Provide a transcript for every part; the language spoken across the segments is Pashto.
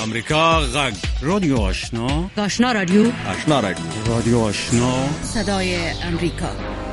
امریکا غږ رادیو آشنا رادیو رادیو آشنا صدای امریکا.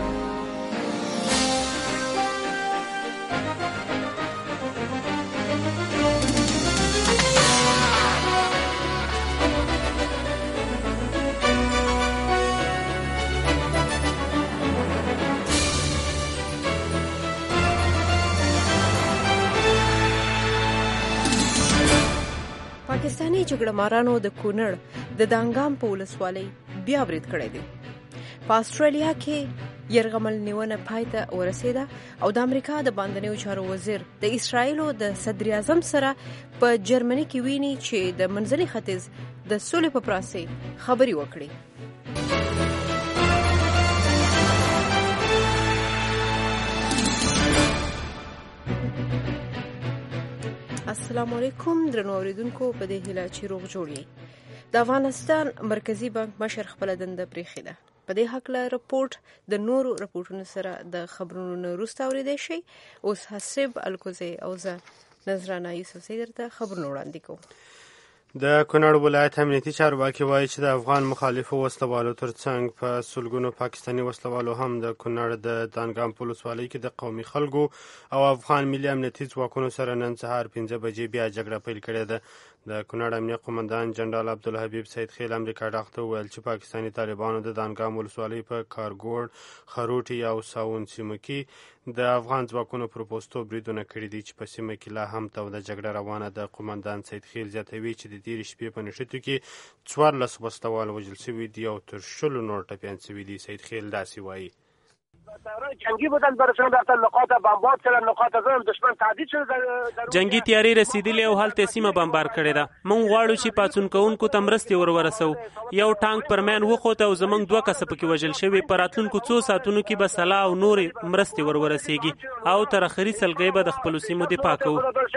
پاکستاني جګړهمارانو د کونړ د دانګام په ولسوالۍ بیا برید کړی دی. په استرالیا کې یرغمل نیونه پای ته ورسېده او د امریکا د باندنیو چارو وزیر د اسرائیلو د صدر اعظم سره په جرمني کې ویني چې د منځني ختیځ د سولې په پراسې خبرې وکړي. السلام علیکم درنو اوریدونکو، په دې هیله چې روغ جوړ یې. د افغانستان مرکزی بانک مشر خپله دنده پریښې ده. په دې هکله رپورټ د نورو رپورټونو سره د خبرونو نه وروسته اورېدی شئ. اوس حسب الکوزی او زه نذرانه یوسفزۍ درته خبرونه وړاندې کوم. د کونړ ولایت امنیتي چارواکي وایي چې د افغان مخالفو وسلوالو ترڅنګ په سلګونو پاکستاني وسلوالو هم د کونړ د دانګام په ولسوالۍ کې د قومي خلکو او افغان ملي امنیتي ځواکونو سره نن سهار 5 بجې بیا جګړه پیل کړې ده. د کونړ امنیه قومندان جنرال عبدالحبیب سید خیل امریکا ډاغ ته وویل چې پاکستاني طالبانو د دانګام ولسوالۍ په کارګوړ، خروټي او ساون سیمو کې د افغان ځواکونو پر پوستو بریدونه کړي دي چې په سیمه کې لا هم توده جګړه روانه ده. قومندان سید خیل زیاتوي چې د تېرې شپې په نښتو کې 14 وسلوال وژل شوي دي او تر 20 نور ټپیان شوي دي. سید خیل داسې وایي: جنگی بودن برسون رفتن نقاط بمبار کردن، نقاط زدن، دشمن تهدید شده. جنگی تیاری رسیدلې او هلته سیمه بمبار کړې ده. مونږ غواړو چې پاتون کوونکو ته مرستې ورسو. یو ټانک پرمن وخوته او زمونږ 2 کس پکې وژل شوي. په راتلونکو 2 ساعتونو کې به سلا او نور مرستې ورسیږي او تر اخري سلګۍ به د خپل سیمو دفاع کوو.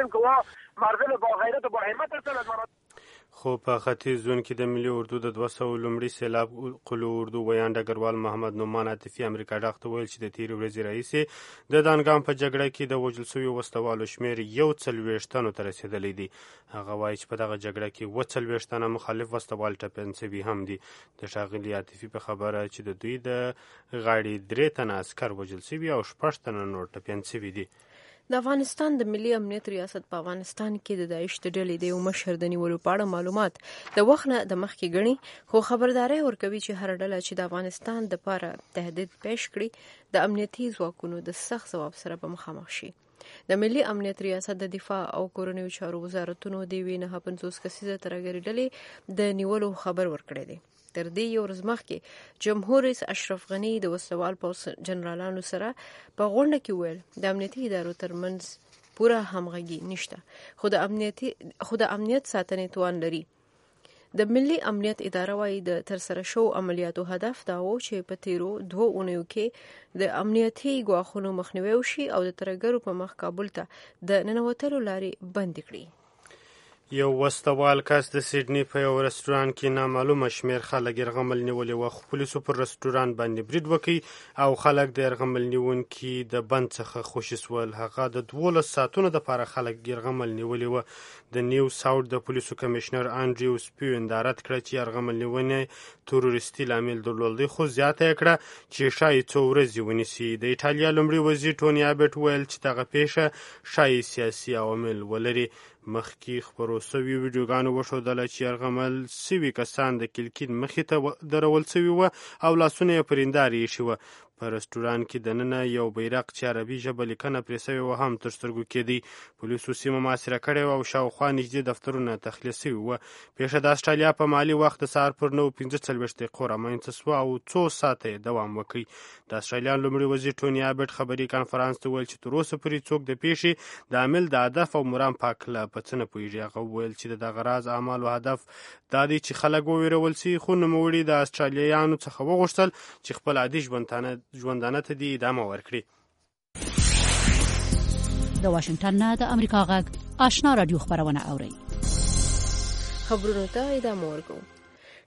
خو په ختیځ زون کې د ملي اردو د 200 لومړي سیلاب قلو اردو ویان ډګروال محمد نومان عاطفي امریکا ډاغ ته ویل چې د تېرې ورځې راهیسې د دانګام په جګړه کې د وژل شویو وسلوالو شمېر 41 تنو ته رسېدلی دی. هغه وایي چې په دغه جګړه کې 40 تنه مخالف وسلوال ټپیان شوي هم دي. د ښاغلي عاطفي په خبره چې د دوی د غاړې 3 تنه عسکر وژل شوي او 6 تنه نور ټپیان شوي دي. د افغانستان د ملي امنیت ریاست په افغانستان کې د داعش د ډلې د یو مشر د نیولو په اړه معلومات د وخت نه د مخکې ګڼي، خو خبرداری ورکوي چې هر ډله چې د افغانستان دپاره تهدید پیش کړي د امنیتي ځواکونو د سخت ځواب سره به مخامخ شي. د ملي امنیت ریاست د دفاع او کورنیو چارو وزارتونو د یوې 950 کسیزه ترهګرۍ ډلې د نیولو خبر ورکړی دی. تر دې یو ورځ مخکې جمهور رئیس اشرف غني د وسلوال پوځ جنرالانو سره په غونډه کې ویل د امنیتي ادارو ترمنځ پوره همغږي نشته، خو د امنیت ساتنې توان لري. د ملي امنیت اداره وايي د ترسره شو عملیاتو هدف دا و چې په تیرو 2 اونیو کې د امنیتي ګواښونو مخنیوی وشي او د ترهګرو په مخ کابل ته د ننوتلو لارې بندې کړي. یو وسلوال کس د سیډني په یو رستوران کې نامعلومه شمېر خلک یرغمل نیولي وه، خو پولیسو پر رستوران باندې برید وکړ او خلک د یرغمل نیونکي د بند څخه خوشي سول. هغه د 12 ساعتونو دپاره خلک یرغمل نیولي وه. د نیو ساوث د پولیسو کمشنر انډریو سپیو اندارت کړه چې یرغمل نیونې تروریستي لامل درلود دی، خو زیاته یې کړه چې ښایي 2 ورځې ونیسي. د ایټالیا لومړي وزیر ټوني ابټ ویل چې دغه پیښه ښایي سیاسي عوامل ولري. مخکې خپرو سوي ویډیوګانو وښودله چې یرغمل سوي کسان د کلکین مخې ته درول سوي وه او لاسونه یې پر هندارې ایښي وه. په رستوران کې دننه یو بیرغ چې عربي ژبه لیکنه پرې سوې وه هم تر سترګو کېدی. پولیسو سیمه محاصره کړې وه او شاوخوا نږدې دفترونه تخلیه سوي وه. پیښه د استرالیا په مالي وخت د سهار پر 9:45 دقیقو رامنځته سوه او 2 ساعته یې دوام وکړ. د استرالیا لومړي وزیر ټوني ابټ خبري کانفرانس ته ویل چې تر اوسه پورې څوک د پیښې د عامل د هدف او مرام په هکله په څه نه پوهېږي. هغه وویل چې د دغه راز اعمالو هدف دا دی چې خلک وویرول سي، خو نوموړي د استرالیایانو څخه وغوښتل چې خپل عادي ژوندانه ته دې ادامه ورکړي. د واشنگټن نه د امریکا غږ آشنا رادیو خبرونه اوري. خبرونو ته ادامه ورکوم.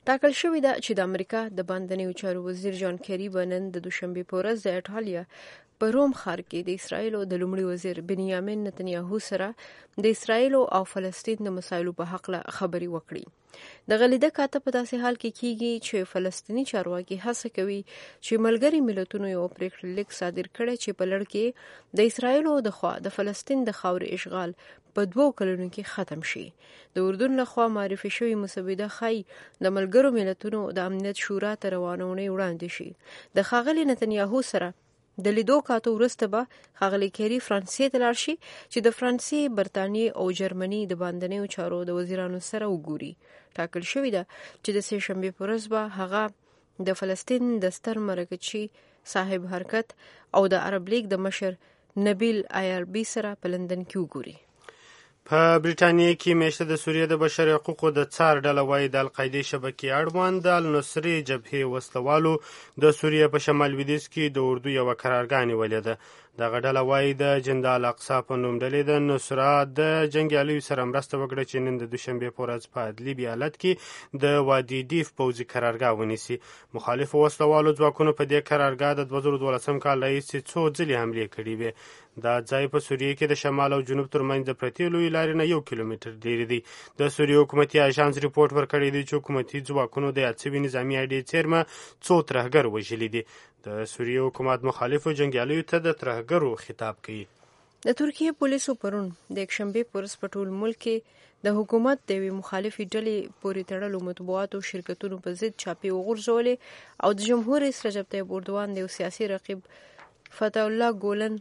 ټاکل شوې ده چې د امریکا د باندنیو چارو وزیر جان کیری به نن د دوشنبې په ورځ د ایټالیا په روم ښار کې د اسرایلو د لومړي وزیر بنیامین نتنیاهو سره د اسرایلو او فلسطین د مسایلو په حق له خبرې وکړي. د غلیده کاته په داسې حال کې کیږي چې فلسطینی چارواکي هڅه کوي چې ملګري ملتونو یو پریکړه لیک صادر کړي چې په لړ کې د اسرایلو د خوا د فلسطین د خاورې اشغال په 2 کلونو کې ختم شي. د اردن لخوا معرفي شوی مسوده خای د ملګرو ملتونو د امنیت شورا ته روانونه وړاندې شي. د ښاغلي نتنیاهو سره د لیدو کاتو وروسته به ښاغلي کیری فرانسې ته لاړ شي چې د فرانسې، برتانیې او جرمني د باندنیو چارو د وزیرانو سره وګوري. ټاکل شوې ده چې د سه شنبې په ورځ به هغه د فلسطین د ستر مرکچي صاحب حرکت او د عرب لیگ د مشر نبیل ایربی سره په لندن کې وګوري. په بریټانیا کې میشته د سوریه د بشري حقوقو د څار ډله وایي د القاعدې شبکې اړوند د النصرې جبهې وسلوالو د سوریه په شمال لویدیځ کې د اردو یوه قرارګاه نیولې ده. دغه ډله وایي د جندال اقصا په نوم ډلې د نصرت د جنګیالیو سره مرسته وکړه چې نن د دوشنبې په ورځ په ادلیب ایالت کې د وادي دیف پوځي قرارګاه ونیسي. مخالفو وسلوالو ځواکونو په دې قرارګاه د 2012 کال راهیسې څو ځلې حملې کړې وې. دا ځای په سوریه کې د شمال او جنوب ترمنځ د پرتې لویې لارې نه 1 کیلومتر لرې دی. د سوریه حکومتي اژانس ریپورټ ورکړی دی چې حکومتي ځواکونو د یاد شوي نظامي اډې څیرمه څو ترهګر وژلي دي. د سوریه حکومت مخالفو جنګیالیو ته د ترهګرو خطاب کوي. د ترکیه پولیسو پرون د یکشنبې په ورځ په ټول ملک کې د حکومت د یوې مخالفې ډلې پورې تړلو مطبوعاتو شرکتونو په ضد چاپې وغورځولې او د جمهور رئیس رجب طیب اردوان د یو سیاسي رقیب فتح الله ګولن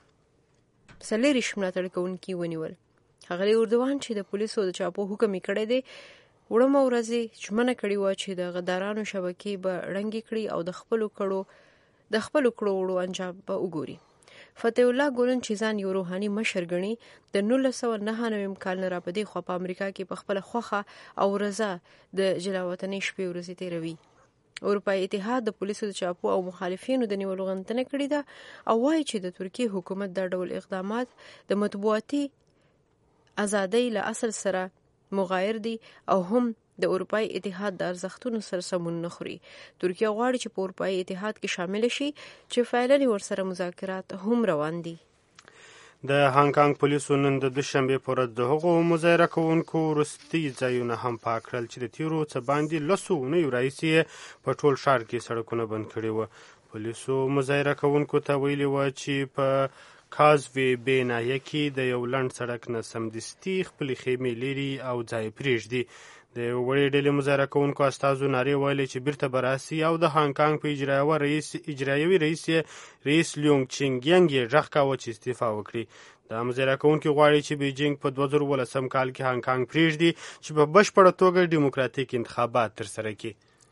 40 ملاتړ کوونکي ونیول. ښاغلي اردوان چې د پولیسو د چاپو حکم یې کړی دی وړمه ورځ ژمنه کړې وه چې د غدارانو شبکې به ړنګې کړي او د خپلو کړو وړو انجام به وګوري. فتح الله ګولن چې ځان یو روحاني مشر ګڼي د 1999 کال نه را په دې خوا په امریکا کې په خپله خوښه او رضا د جلاوطنۍ شپې ورځې تېروي. اروپایي اتحاد د پولیسو د چاپو او مخالفینو د نیولو غوښتنه کړې ده او وایي چې د ترکیې حکومت دا ډول اقدامات د مطبوعاتي ازادۍ له اصل سره مغایر دي او هم د اروپایي اتحاد د ارزښتونو سره سمون نه خوري. ترکیه غواړي چې په اروپایي اتحاد کې شامل شي چې فعلا ورسره مذاکرات هم روان دي. د هانګ کانګ پولیسو نن د دوشنبې په ورځ د هغو مظاهره کوونکو وروستي ځایونه هم پاک کړل چې د تیرو څه باندې 10 اونیو راهیسې په ټول ښار کې سړکونه بند کړي وو. پولیسو مظاهره کوونکو ته ویلي وه چې په کازوی بې ناحیه کې د یو لنډ سړک نه سمدستي خپلې خیمې لري او ځای پرېږدي. د یو وړې ډلې مظاهره کوونکو استازو نارې ویلې چې بیرته به راسي او د هانګ کانګ په اجرایوي رئیس لیونګ چینګ ینګ یې غږ کاوه چې استعفا وکړي. د مظاهره کوونکو غواړي چې بیجینګ په 2018 کال کې هانګ کانګ پرېږدي چې په بشپړه توګه ډیموکراتیک انتخابات ترسره کړي.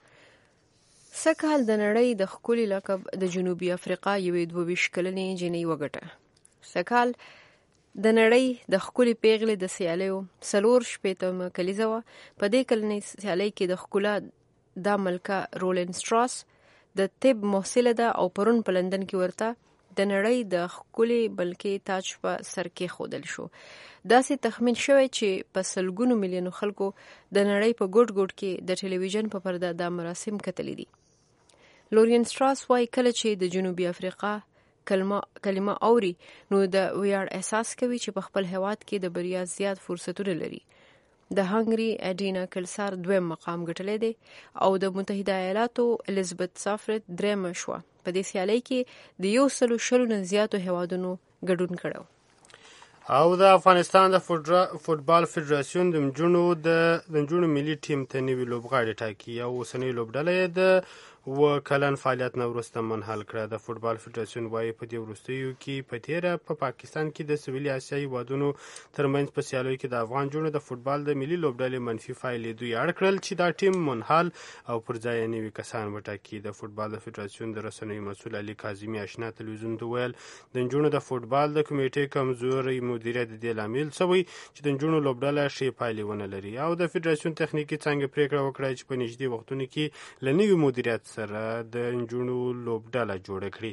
سږکال د نړۍ د ښکلي لقب د جنوبي افریقا یوې 22 کلنې نجلۍ وګټه. سږکال د نړۍ د ښکلي پیغلې د سیالیو 4 کلیزه وه. په دې کلنۍ سیالۍ کې د ښکلا دا ملکه رولین سټراس د طب محصله ده او پرون په لندن کې ورته د نړۍ د ښکلي بلکې تاج په سر کې ښودل شو. داسې تخمین شوی چې په سلګونو میلیونو خلکو د نړۍ په ګوټ ګوټ کې د ټلویزیون په پرده دا مراسم کتلي دي. لورین سټراس وایي کله چې د جنوبي افریقا کلمه اوري نو د ویاړ احساس کوي چې په خپل هیواد کې د بریا زیات فرصتونه لري. د هنګري اډینا کلسار 2 مقام ګټلی دی او د متحده ایالاتو الیزابت سافرت 3 شوه. په دې سیالۍ کې د 120 نه زیاتو هیوادونو ګډون کړو. او د افغانستان د فوټبال فدراسیون د نجونو ملي ټیم ته نوي لوبغاړي ټاکي او اوسنۍ لوبډله یې د کلن فعالیت نه وروسته منحل کړه. د فوټبال فدراسیون وایي په دې وروستیو کې په تیره په پاکستان کې د سویلي اسیا هیوادونو ترمنځ په سیالیو کې د افغان نجونو د فوټبال د ملي لوبډلې منفي فایل دوی اړ کړل چې دا ټیم منحل او پر ځای یې نوي کسان وټاکي. د فوټبال د فدراسیون د رسنیو مسؤل علي کاظمي اشنا تلویزیون ته ویل د نجونو د فوټبال د کمیټې کمزوري مدیریت د دې لامل شوی چې د نجونو لوبډله ښې پایلې ونه لري او د فدراسیون تخنیکي څنګه پریکړه وکړه چې په نږدې وختونو کې له نوي مدیریت سره د نجونو لوبډله جوړه کړي.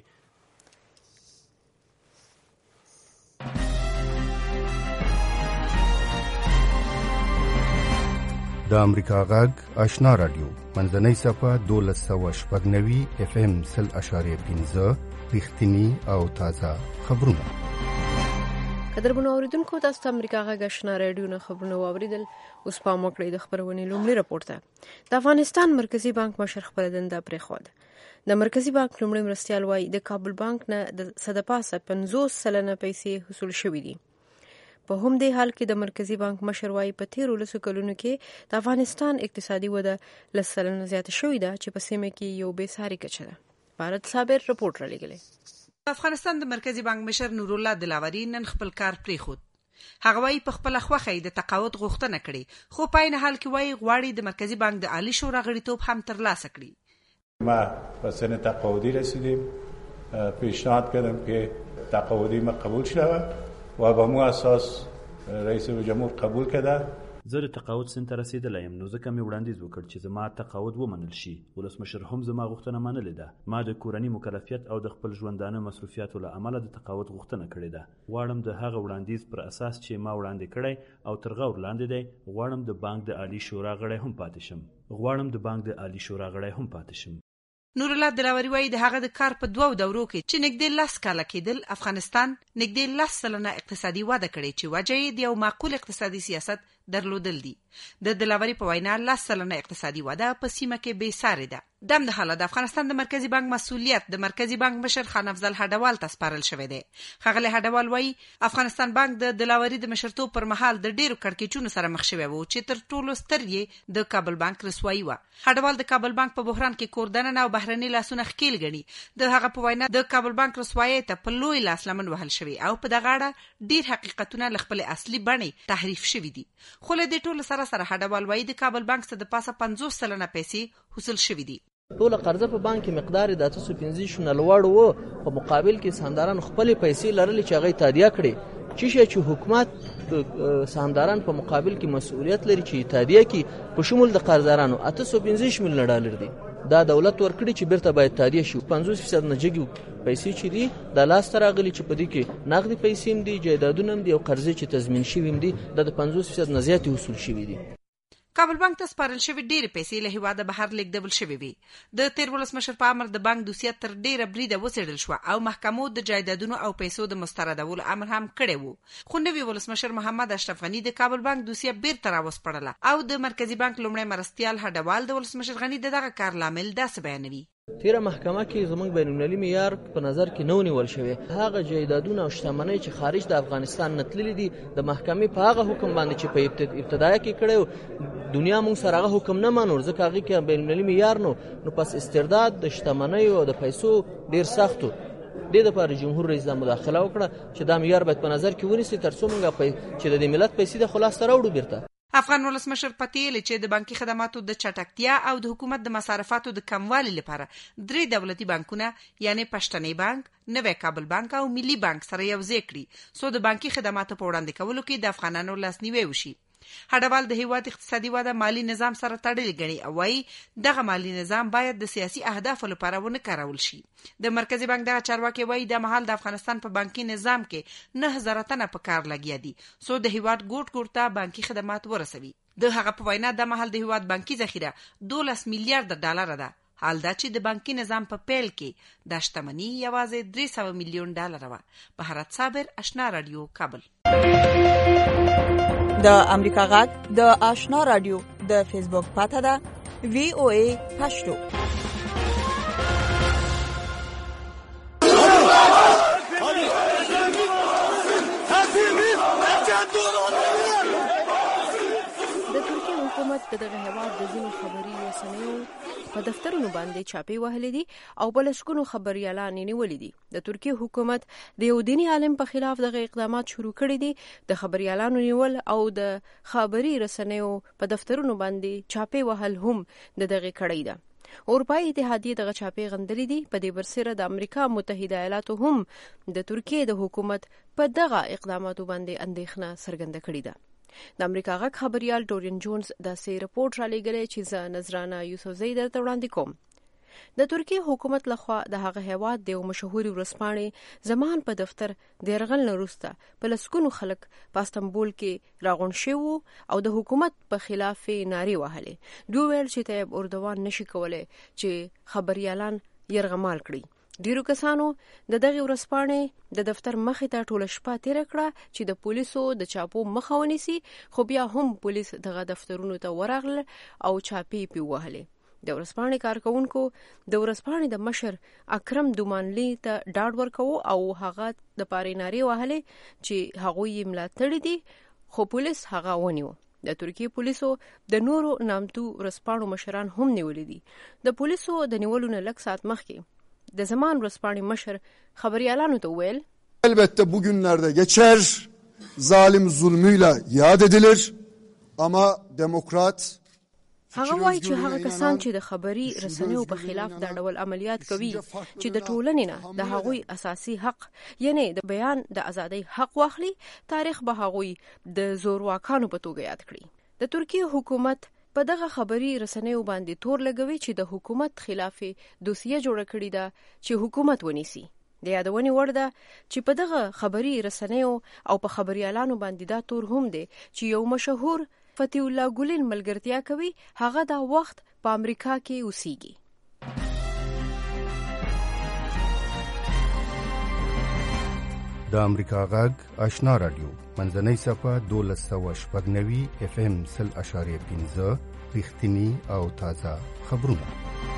د امریکا غږ آشنا رادیو منځنۍ صفحه 1290 FM 0.5 رښتینی او تازه خبرونه. قدرمنو اوریدونکو تاسو ته امریکا غږ آشنا رادیو نه خبرونه واوریدل. اوس په موکړې د خبرونې لومړی راپور ته. د افغانستان مرکزی بانک مشر خپل دنده پرېښود. د مرکزی بانک لومړی مرستیال وایي د کابل بانک نه د صدپاسه 50% پیسې حصول شوې دي. په هم دې حال کې د مرکزی بانک مشر وایي په تیرو لسو کلونو کې د افغانستان اقتصادي وده 10% زیاته شوې ده چې په سیمه کې یو بې ساري کچه ده. بھارت صابر رپورټ را لګلې. افغانستان د مرکزی بانک مشر نور الله دلاوري نن خپل کار پرېښود. هغه وایي په خپل خوخه د تقاعد غوښتنه کړې، خو په عین حال کې وایي غواړي د مرکزی بانک د عالی شورا غړیتوب هم ترلاسه کړي. ما په سن تقاعدی رسیدیم، پیشنهاد کردم که تقاعدی ما قبول شود و با مو اساس رئیس جمهور قبول کرده. زه د تقاعد سن ته رسیدلی یم، نو ځکه مې وړاندیز وکړ چې زما تقاعد ومنل شي. ولسمشر هم زما غوښتنه منلې ده. ما د کورنۍ مکلفیت او د خپل ژوندانه مصروفیاتو له امله د تقاعد غوښتنه کړې ده. غواړم د هغه وړاندیز پر اساس چې ما وړاندې کړی او تر غور لاندې دی، غواړم د بانک د عالی شورا غړی هم پاتې شم. نور الله دلاوري وایي د هغه د کار په دوو دورو کې چې نږدې 10 کاله کېدل افغانستان نږدې 10% اقتصادي وده کړې چې وجه یې د یو معقول اقتصادي سیاست درلودل دي. د دلاوري په وینا 10% اقتصادي وده په سیمه کې بې ساري ده. دم د حاله د افغانستان د مرکزی بانک مسؤلیت د مرکزی بانک مشر خان افضل هډوال ته سپارل شوی دی. ښاغلی هډوال وایي افغانستان بانک د دلاوري د مشرتوب پر مهال د ډیرو کړکېچونو سره مخ شوی و چې تر ټولو ستر یې د کابل بانک رسوایی و. هډوال د کابل بانک په بحران کې کوردننه او بهرني لاسونه ښکیل ګڼي. د هغه په وینا د کابل بانک رسوایی ته په لوی لاس لمن وهل شوی او په دغه اړه ډیر حقیقتونه له خپل اصلي بڼې تحریف شوی دي. خو له دې ټولو سره هډوال وایي د کابل بانک څخه د پاسه 50% پیسې حاصل شوی دي. ټول قرضه په بانک کې مقدار د 315 نه لوړ وو، په مقابل کې سهامداران خپل پیسې لرلې چې هغه تادیه کړي. چې حکومت سهامداران په مقابل کې مسؤلیت لري چې تادیه کړي په شمول د قرضدارانو 815 میلیون ډالر دي. دا دولت ورکړي چې بیرته باید تادیه شي. 50% نه جګو پیسې چې دي د لاس تراغلي چې په دې کې نقدي پیسې هم دي، جایدادونه هم دي او قرضې چې تضمین شوي هم دي، د 50% نه زیاتې حصول شوي دي. کابل بانک ته سپارل شوی ډېرې پیسې له هیواده بهر لیږدول شوې وي. د تیر ولسمشر په امر د بانک دوسیه تر ډېره بریده وڅېړل شوه او محکمو د جایدادونو او پیسو د مستردولو امر هم کړی و. خو نوي ولسمشر محمد اشرف غني د کابل بانک دوسیه بیرته راوسپړله او د مرکزی بانک لومړی مرستیال هډوال د ولسمشر غني دغه کار لامل داسې بیانوي. تیره محکمه کې زموږ بین المللي معیار په نظر کې نه ونیول شوی. هغه جایدادونه او شتمنۍ چې خارج د افغانستان نه تللي دي د محکمې په هغه حکم باندې چې په ابتدایه کې کړی دنیا موږ سره هغه حکم نه منو، ځکه هغه کې بین المللي معیار نو پس استرداد د شتمنۍ او د پیسو ډیر سختو. د دې لپاره جمهور رئیس مداخله وکړه چې دا معیار باید په نظر کې ونیسي ترڅو موږ چې د ملت پیسې د خلاص سره وړو بیرته. افغان ولسمشر پتیل چې د بانکي خدماتو د چټکتیا او د حکومت د مصارفاتو د کموالي لپاره 3 دولتي بانکونه یعنی پښتني بانک، نوی کابل بانک او ملي بانک سره یو ځای کړي سو د بانکي خدماتو په وړاندې کولو کې د افغانانو لاسنیوي وشي. هډوال د هیواد اقتصادي وده مالی نظام سره تړلې ګڼي او وايي دغه مالی نظام باید د سیاسي اهدافو لپاره ونه کارول شي. د مرکزی بانک دغه چارواکي وايي د مهال د افغانستان په بانکي نظام کې 9000 تنه په کار لګیا دي سو د هیواد ګوټ ته بانکي خدمات ورسوي. د هغه په وینا د مهال د هیواد بانکي ذخیره 12 میلیارډ ډالر ده، حال دا چې د بانکي نظام په پیل کې د شتمنۍ یوازې 300 میلیون ډالر و. بهارت صابر، آشنا رادیو، کابل. د امریکا غږ د آشنا رادیو د فیسبوک پاڼه ده VOA پښتو. د ترکیه حکومت په دغه هیواد د ځینو خبري رسنیو په دفترونو باندې چاپی وهلې دي او په لسګونو خبريالان نیولې دي. د ترکیه حکومت د یو دیني عالم په خلاف دغه اقدامات شروع کړي دي. د خبريالانو نیول او د خبري رسنیو په دفترونو باندې چاپی وهل هم دغه کړي ده. اروپایي اتحادیه دغه چاپی غندلې دي. په دې برسره د امریکا متحده ایالاتو هم د ترکیه د حکومت په دغه اقداماتو باندې اندېښنه څرګنده کړې ده. د امریکا غږ خبريال ډورین جونز دا سي رپورټ را لګړي چې زه نظرانه یوسفزۍ درته وړاندې کوم. د ترکیه حکومت لخوا د هغه هیواد د یو مشهوري ورځپاڼې زمان په دفتر د یرغل نه وروسته په لسګونو خلک په استانبول کې راغونډ شوي او د حکومت په خلاف نارې وهلې. دوی ویل چې طیب اردوغان نشي کولی چې خبريالان یرغمال کړي. ډیرو کسانو د دغه ورځپاڼې د دفتر مخې ته ټوله شپه تیر کړه چې د پولیسو د چاپو مخه ونیسي، خو بیا هم پولیس دغه دفترونو ته ورغلل او چاپې پې وهلې. د ورځپاڼې کارکونکو د ورځپاڼې د مشر اکرم دومانلی ته ډاډ ورکوه او هغه د پاره نارې وهلې چې هغوی یې ملاتړي دي، خو پولیس هغه ونیو. د ترکیه پولیسو د نورو نامتو ورځپاڼو مشران هم نیولي دي. د پولیسو د نیولو نه لږ ساعت مخکې د زمان ورځپاڼې مشر خبريالانو ته ویل elbette bugünlerde geçer, zalim zulmüyle yad edilir ama demokrat. هغه وایي چې هغه کسان چې د خبري رسنیو په خلاف دا ډول عملیات کوي چې د ټولنې نه د هغوی اساسي حق یعنی د بیان د ازادۍ حق واخلي، تاریخ به هغوی د زورواکانو په توګه یاد کړي. د ترکیه حکومت په دغه خبري رسنیو باندې تور لګوي چې د حکومت خلاف دوسیه جوړه کړې ده چې حکومت ونیسي. د یادونې وړ ده چې په دغه خبري رسنیو او په خبريالانو باندې دا تور هم دی چې یو مشهور فتح الله ګولین ملګرتیا کوي، هغه دا وخت په امریکا کې اوسېږي. د امریکا غږ آشنا رادیو منځنۍ صفحه 1290 FM 0.5 رښتینی او تازه خبرونه.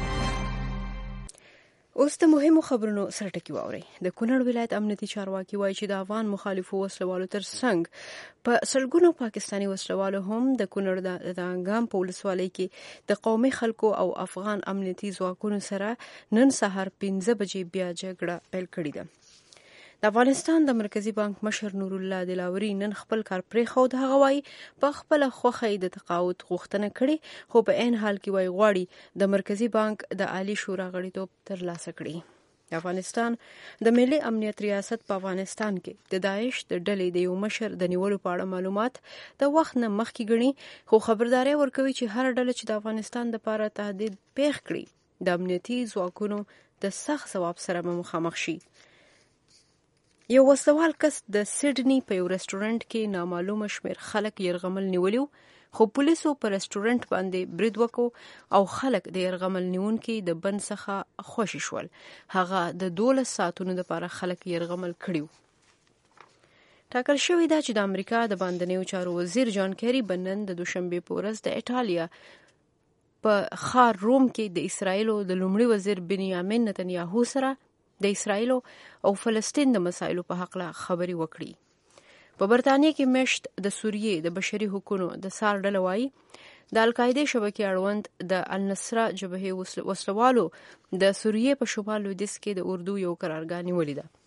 اوس د مهمو خبرونو سرټکی واوري. د کونړ ولایت امنیتي چارواکي وایي چې د افغان مخالفو وسلوالو ترڅنګ په سلګونو پاکستاني وسلوالو هم د کونړ د انګام په ولسوالۍ کې د قومي خلکو او افغان امنیتي ځواکونو سره نن سهار 5 بجې بیا جګړه پیل کړې ده. د افغانستان د مرکزی بانک مشر نور الله دلاوري نن خپل کار پرېښود. هغه وایي په خپل خوخه د تقاعد غوښتنه کړې، خو په عین حال کې وایي غواړي د مرکزی بانک د عالی شورا غړیتوب ترلاسه کړي. د افغانستان د ملي امنیت ریاست په افغانستان کې د داعش د ډلې د یو مشر د نیولو په اړه معلومات د وخت نه مخکې ګڼي، خو خبرداري ورکوي چې هر ډله چې د افغانستان لپاره تهدید پیښ کړي د امنیتي ځواکونو د سخت ځواب سره مخامخ شي. یو وسلوال کس د سیډني په یو رستورانت کې نامعلومه شمېر خلک یرغمل نیولیو، خو پولیسو په رستورانت باندې برید وکړ او خلک د یرغمل نیونکي د بند څخه خوشي شول. هغه د 12 ساعتونو لپاره خلک یرغمل کړیو. ټاکل شوې ده چې د امریکا د باندنیو چارو وزیر جان کیری بنن د دوشنبه په ورځ د ایټالیا په ښار روم کې د اسرایلو د لومړي وزیر بنیامین نتنیاهو سره د اسرایلو او فلسطین د مسایلو په حق لا خبري وکړي. په برتانیې کې مشت د سوریې د بشري حقوقو د سال ډله وایي د القاعده شبکې اړوند د النصره جبهې وسلوالو د سوریې په شمال لویدیځ کې د اردو یو قرارګاه نیولې ده.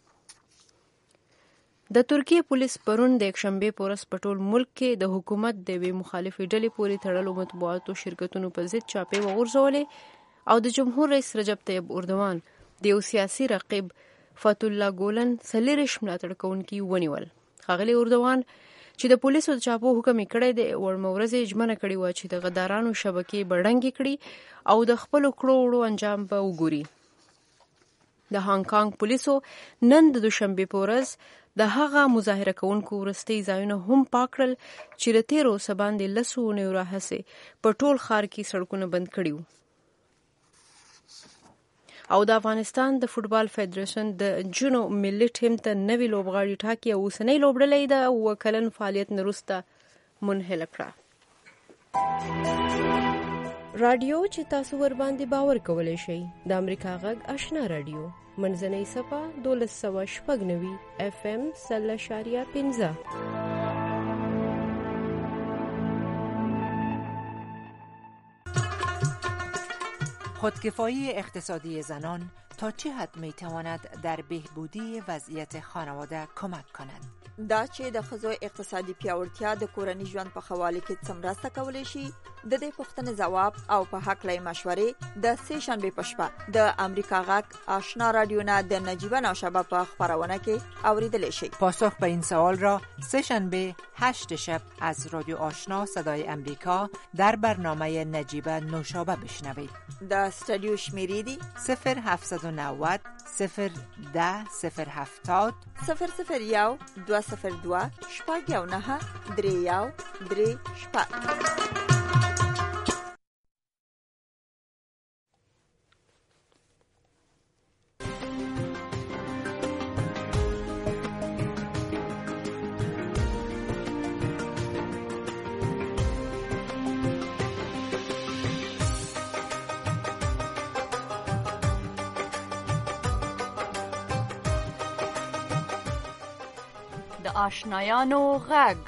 د ترکیه پولیس پرون د یکشنبه په ورځ په ټول ملک کې د حکومت د وی مخالفي ډلې پورې تړلو مطبوعاتو شرکتونو په ضد چاپې وغورځولې او د جمهور رئیس رجب طیب اردوغان د یو سیاسي رقیب فتح الله ګولن سلیریش ملاتړ کوونکي ونیول. ښاغلي اردوغان چې د پولیسو د چاپو حکم یې کړی دی وړمه ورځ ژمنه کړې وه چې د غدارانو شبکې به ړنګې کړي او د خپلو کړو وړو انجام به وګوري. د هانګ کانګ پولیسو نن د دوشنبې په ورځ د هغه مظاهره کوونکو وروستي ځایونه هم پاک کړل چې د تېرو څه باندې 10 اونیو راهیسې په ټول ښار کې سړکونه بند کړي وو. او د افغانستان د فوټبال فدریشن د جنو ملي ټیم ته نوی لوبغاړي ټاکي او اوسنۍ لوبډلې د وکلن فعالیت نه وروسته منحله کړه. رادیو چې تاسو ور باندې باور کولای شئ د امریکا غږ آشنا رادیو منځنۍ صفحه 1290 FM 0.5. خودکفایی اقتصادی زنان تا چه حد میتواند در بهبودی وضعیت خانواده کمک کند؟ دا چې د ښځو اقتصادي پیاوړتیا د کورنۍ ژوند په ښه والي کې څه مرسته کولی شي د دې پوښتنې جواب او په حق لای مشورې د سې شنبه په شپه د امریکا غږ آشنا رادیو نه د نجیبه نوشابه په خبرونه کې اوریدل شي. پاسخ به این سوال را سه شنبه 8 شب از رادیو آشنا صدای امریکا در برنامه نجیبه نوشابه بشنوید. د استودیو شمیرې دي 0790 010 070 001 202 شپږ 9 3 شپږ. آشنایانو غږ.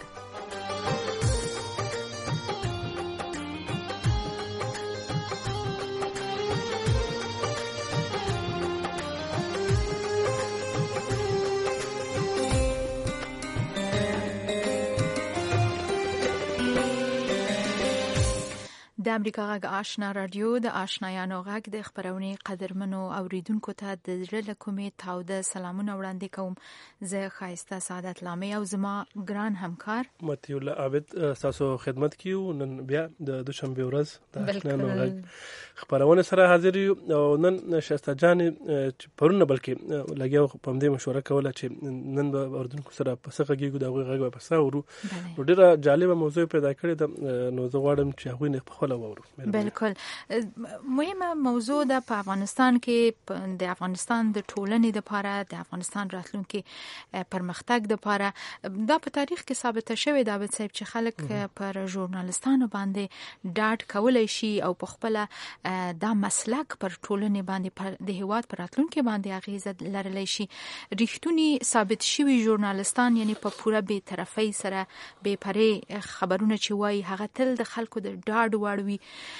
د امریکا غږ آشنا رادیو د آشنایانو غږ د خبرونې قدرمنو اوریدونکو ته د زړه له کومې تاوده سلامونه وړاندې کوم. زه ښایسته سعادت لامې او زما ګران همکار متي الله عابد تاسو خدمت کیو. نن بیا د دوشنبه ورځ د آشنایانو غږ خبرونه سره حاضر یو او نن شایسته جان پرونه بلکې لګیاو په دې مشوره کوله چې نن به اوریدونکو سره په څه غږیږو د غږ په څه ورو ډیره جالبه موضوع پیدا کړې ده. نو زه غواړم چې هغه نه په بالکل مهمه موضوع ده په افغانستان کې. د افغانستان د ټولنې لپاره د افغانستان راتلونکي پرمختګ لپاره دا په تاریخ کې ثابت شوی دا چې خلک پر ژورنالستانو باندې ډاډ کولای شي او په خپل دا مسلک پر ټولنې باندې د هیواد پر راتلونکي باندې اغیزه لرلی شي. ریښتونی ثابت شوی ژورنالستان یعنی په پوره بې طرفۍ سره بې پرې خبرونه چې وایي هغه تل د خلکو د ډاډ وړوي.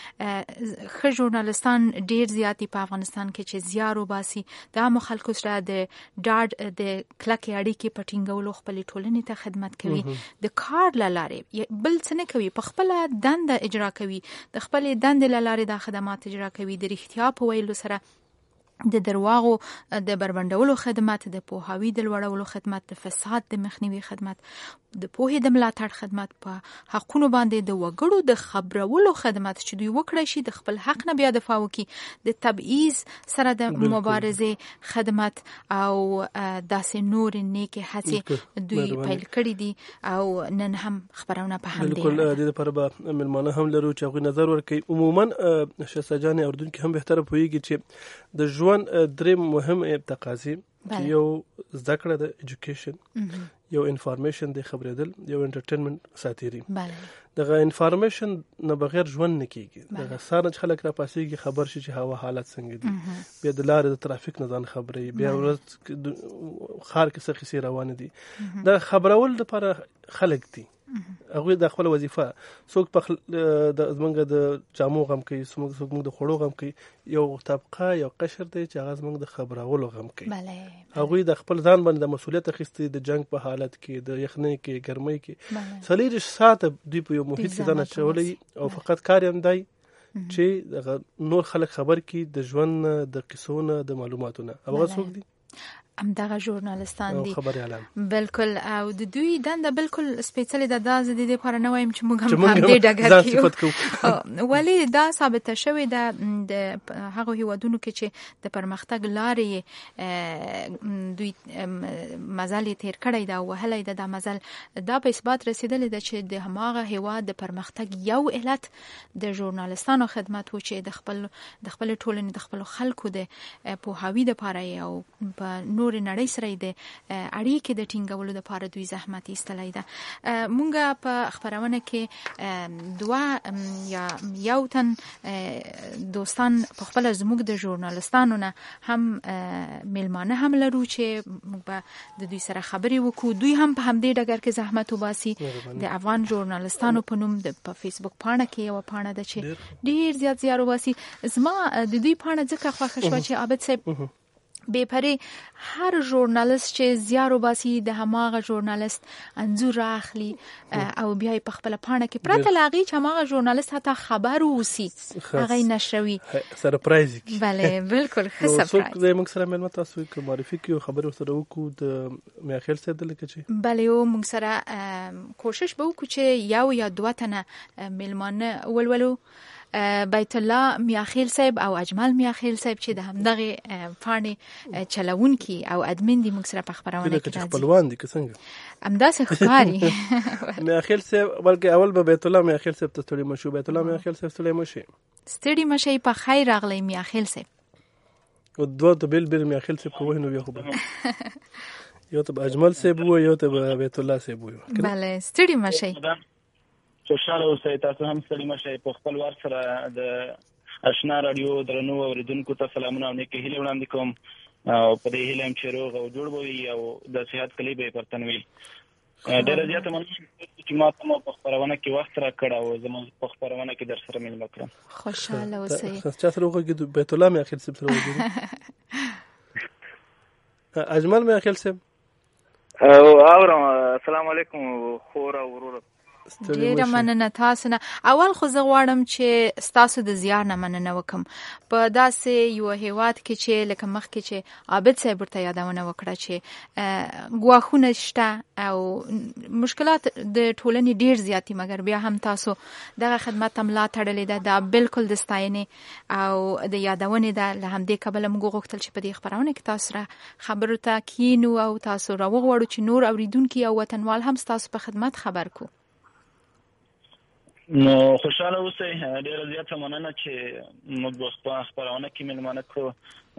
ښه ژورنالستان ډیر زیاتی په افغانستان کې چې زیار وباسي د عامو خلکو سره د ډاډ د کلکې اړیکې په ټینګولو خپلې ټولنې ته خدمت کوي. د کار له لارې بل څه نه کوي، په خپله دنده اجرا کوي، د خپلې دندې له لارې دا خدمات اجرا کوي. د رښتیا په ویلو سره د درواغو د بربنډولو خدمات، د پوهاوي د لوړولو خدمات، د فساد د مخنیوي خدمات، د پوهې د ملاتړ خدمات، په حقونو باندې د وګړو د خبرولو خدمات چې دوی وکړای شي د خپل حق نه بیا دفاع وکړي، د تبعیض سره د مبارزې خدمات او داسې نور نیکې هڅې دوی پیل کړي دي او نن هم خبرونه په هم دي. بالکل د دې لپاره به ملمانه هم لرو چې هغوی نظر ورکوي. عموما شهسجانې اردوونکي هم بهتره پوهیږي چې د ژوند درې مهم تقاضي یو زده کړه د ایجوکیشن، یو انفارمیشن د خبرېدل، یو انټرټینمنټ ساتيري. دغه انفارمیشن نه بغیر ژوند نه کیږي. دغه سارنج خلک را پاسيږي خبر شي چې هوا حالت څنګه دي، بیا د لارې د ترافیک نه ځان خبرې، بیا ورځ خار کې څه قصې روان دي. د خبرول لپاره خلک دي، هغه د خپل وظیفه څوک په زمونږ د جامو غم کوي، څوک موږ د خوړو غم کوي، یو طبقه یو قشر دی چې هغه زمونږ د خبرولو غم کوي. هغه د خپل ځان باندې د مسؤلیت اخیستي، د جنگ په حالت کې، د یخنۍ کې، ګرمۍ کې 40 ساعت دوی په یو محیط کې ځان اچولي او فقط کار یې دی چې نور خلک خبر کی د ژوند د قصونه د معلوماتونه. هغه څوک دي؟ همدغه ژورنالستان دي. بالکل او د دوی دنده بالکل سپیشلی د داز د لپاره نه وایم چې موږ هم دې ډګر کې ولی دا ثابت شوی د هغه هیوادونو کې چې د پرمختګ لارې دوی مزل تیر کړی دا وهلې د مزل دا په اثبات رسیدلی د چې د هماغه هیواد د پرمختګ یو علت د ژورنالستانو خدمت و چې د خپل ټولنې د خپل خلکو د پوهاوي لپاره او په نور نړۍ سره د اړیکې د ټینګولو لپاره دوی زحمت ایستلی ده. مونږ په خبرونه کې یو تن دوستان په خپل زموږ د ژورنالستانو نه هم میلمانه هم لرو چې موږ به د دوی سره خبرې وکړو. دوی هم په همدې ډګر کې زحمت وباسي. د افغان ژورنالستانو په نوم په فیسبوک پاڼه کې یو پاڼه ده چې ډیر زیات زیار وباسي. زما د دوی پاڼه ځکه خوښه شوه چې عابد صاحب بېپرې هر ژورنالیست چې زیار وباسي د هماغه ژورنالیست انځور راخلي او بیا یې په خپله پاڼه کې پرته له هغې چې هماغه ژورنالیست حتی خبر واوسي هغه یې نشروي سرپرایز کړي. بله بالکل ښه سرپرایز. څوک دی موږ سره مېلمه تاسو که معرفي کړي او خبرې ورسره وکړو د میاخیل صاحب دلته چې بله او موږ سره کوشش به وکړو چې یو یا دوه تنه مېلمانه ولولو. بیت الله میاخیل صاحب او اجمل میاخیل صاحب چې د همدغه پاڼې چلونکي او ادمین دي موږ سره په خبرونه کې راځي. خپلوان دي که څنګه همداسې ښکاري. میاخیل صاحب بلکې اول به بیت الله میاخیل صاحب ته ستړي مشو. بیت الله میاخیل صاحب ستړي مشي. ستړي مشي په خیر راغلی میاخیل صاحب. او دوه ته بیل بیل میاخیل صاحب کوی نو بیا خو به یو ته اجمل صاحب وو یو ته بیت الله صاحب وو. بله ستړي مشي. خوشاله اوسئ. تاسو هم ستړي مشئ. په خپل وار سره د آشنا رادیو درنو اوریدونکو ته سلامونه او نیکې هیلې وړاندې کوم او په دې هیله یم چې روغ او جوړ به وي او د صحت کلي به یې پر تن وي. ډېره زیاته مننه چې ما ته مو په خپرونه کې وخت راکړ او زموږ په خپرونه کې در سره مېلمه کړم. خوشاله اوسئ. چا سره وغږېدو؟ بیت الله میاخیل صاحب سره وغږېدو. اجمل میاخیل صاحب اورم. السلام علیکم خور او ورور. ډیره مننه تاسو نه. اول خو زه غواړم چې ستاسو د زیار نه مننه وکم په داسې یو هیواد کې چې لکه مخکې چې عابد صاحب ورته یادونه وکړه چې ګواښونه شته او مشکلات د ټولنې ډیر زیاتی، مګر بیا هم تاسو دغه خدمت ته ملا تړلې ده. دا بالکل د ستاینې او د یادونې ده. له همدې کبله موږ غوښتل چې په دې خپرونه کې تاسو را خبرو ته کینو او تاسو راوغواړو چې نور اوریدونکي او وطنوال هم تاسو په خدمت خبر کو. نو خوشاله اوسئ. ډېره زیاته مننه چې موږ په خپرونه کې مېلمانه کړو.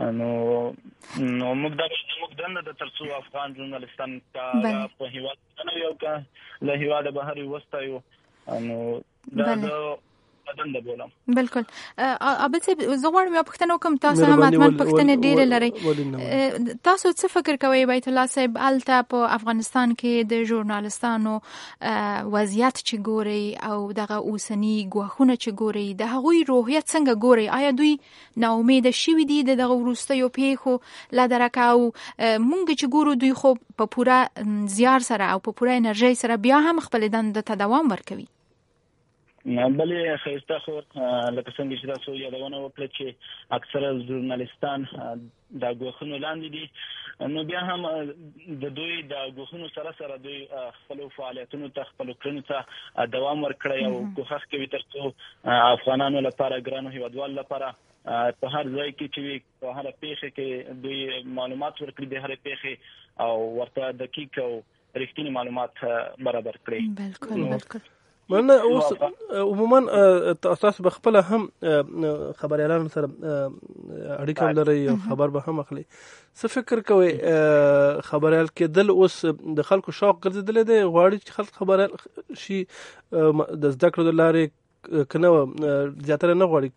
نو موږ دنده ده تر څو افغان ژورنالستان په هېواد کې نه وي او که له هېواده بهر یې وستایو. نو دا زه دنده بولم. بالکل. عابد صاحب زه غواړم یو پوښتنه وکړم. تاسو هم حتما پوښتنې ډېرې لرئ. تاسو څه فکر کوئ بیت الله صاحب هلته په افغانستان کې د ژورنالستانو وضعیت چې ګورئ او دغه اوسني ګواښونه چې ګورئ د هغوی روحیت څنګه ګورئ؟ آیا دوی ناامیده شوي دي د دغه وروستیو پیښو له درکه او موږ چې ګورو دوی خو په پوره زیار سره او په پوره انرژۍ سره بیا هم خپلې دندې ته دوام ورکوي؟ بلې ښایسته خور لکه څنګه چې تاسو یادونه وکړه چې اکثره ژورنالستان د ګواښونو لاندې دي. نو بیا هم د دوی د ګواښونو سره سره دوی خپلو فعالیتونو ته خپلو کړنو ته دوام ورکړی او کوښښ کوي تر څو افغانانو لپاره ګرانو هیوادوالو لپاره په هر ځای کې چې وي په هره پیښه کې دوی معلومات ورکړي د هرې پیښې او ورته دقیق او رښتینی معلومات برابر کړي. بالکل. مننه. اوس عموما تاسو به خپل هم خبريالانو سره اړیکه لرئ او خبر به هم اخلي. څه فکر کوئ خبريال کېدل اوس د خلکو شوق ګرځېدلی دی؟ غواړي چې خلک خبريال شي د زده کړو د لارې که نه زیاتره نه غواړي؟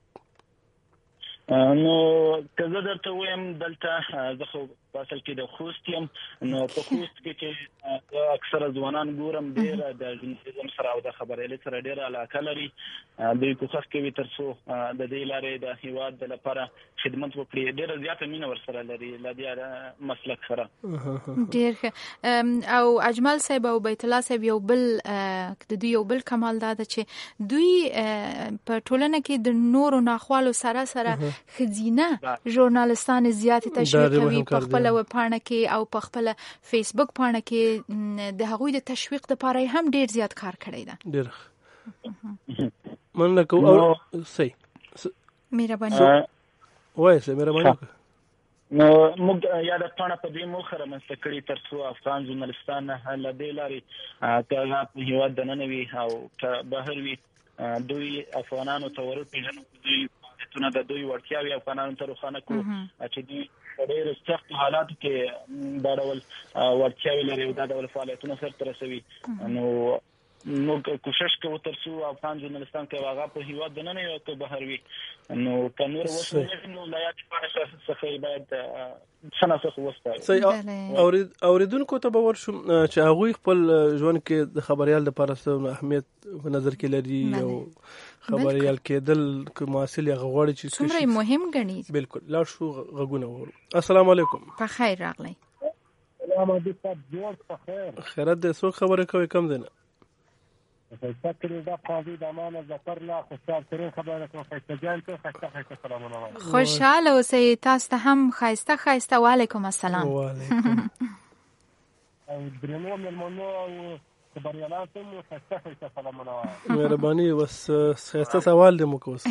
نو که زه درته ووایم دلته زه خو په اصل کې د خوست یم. نو په خوست کې چې اکثره ځوانان ګورم ډېره د ژورنالیزم سره او د خبریالۍ سره ډېره علاقه لري. دوی کوښښ کوي تر څو د دې لارې د هېواد لپاره خدمت وکړي. ډېره زیاته مینه ورسره لري له دې مسلک سره. ډېر ښه. او اجمل صاحب او بیت الله صاحب د دوی یو بل کمال دا ده چې دوی په ټولنه کې د نورو ناخوالو سره سره ښځینه ژورنالستان زیاتې تشویق کوي په خپله ویبپاڼه کې او په خپله فیسبوک پاڼه کې د هغوی د تشویق دپاره یې هم ډېر زیات کار کړی ده. ډېر مننه کوم. صحیح مهرباني وایسه مهرباني وکړه. نو موږ یاده پاڼه په دې موخه رامنځته کړې تر څو افغان ژورنالستان له دې لارې که هغه په هېواد دننه وي او که بهر وي دوی افغانانو ته وروپېژنو. دوی فعالیتونه د دوی وړتیاوې افغانانو ته روښانه کړو چې دوی په ډېرو سختو حالاتو کې دا ډول وړتیاوې لري او دا ډول فعالیتونه سرته رسوي. نو موږ کوشش کوو ترڅو افغان ژورنالستان کې هغه په هیواد د نن یو ته بهر وي نو کنور وسو نو لایق پاره څخه باید څنګه وسته اوریدونکو ته باور شو چې هغه خپل ژوند کې د خبريال لپاره څه اهمیت په نظر کې لري او خبريال کېدل کوم حاصل غوړي چې څومره مهم ګڼي. بالکل لا شو غوونه. السلام علیکم. په خیر راغلی. سلام علیکم. جوړ په خیر. خیرت دې څو خبره کوي کم دینه. فکر دا قاضي د امانه ظفر لا خوشحال ترين خبره کوي فیصل ته خسته سلامونه. خوشاله اوسئ. تاسو ته هم خایسته وعلیکم السلام. وعلیکم. او درنو ملمنو او خبريالان ته خسته سلامونه. مهرباني وس خسته سوال دې مکوس.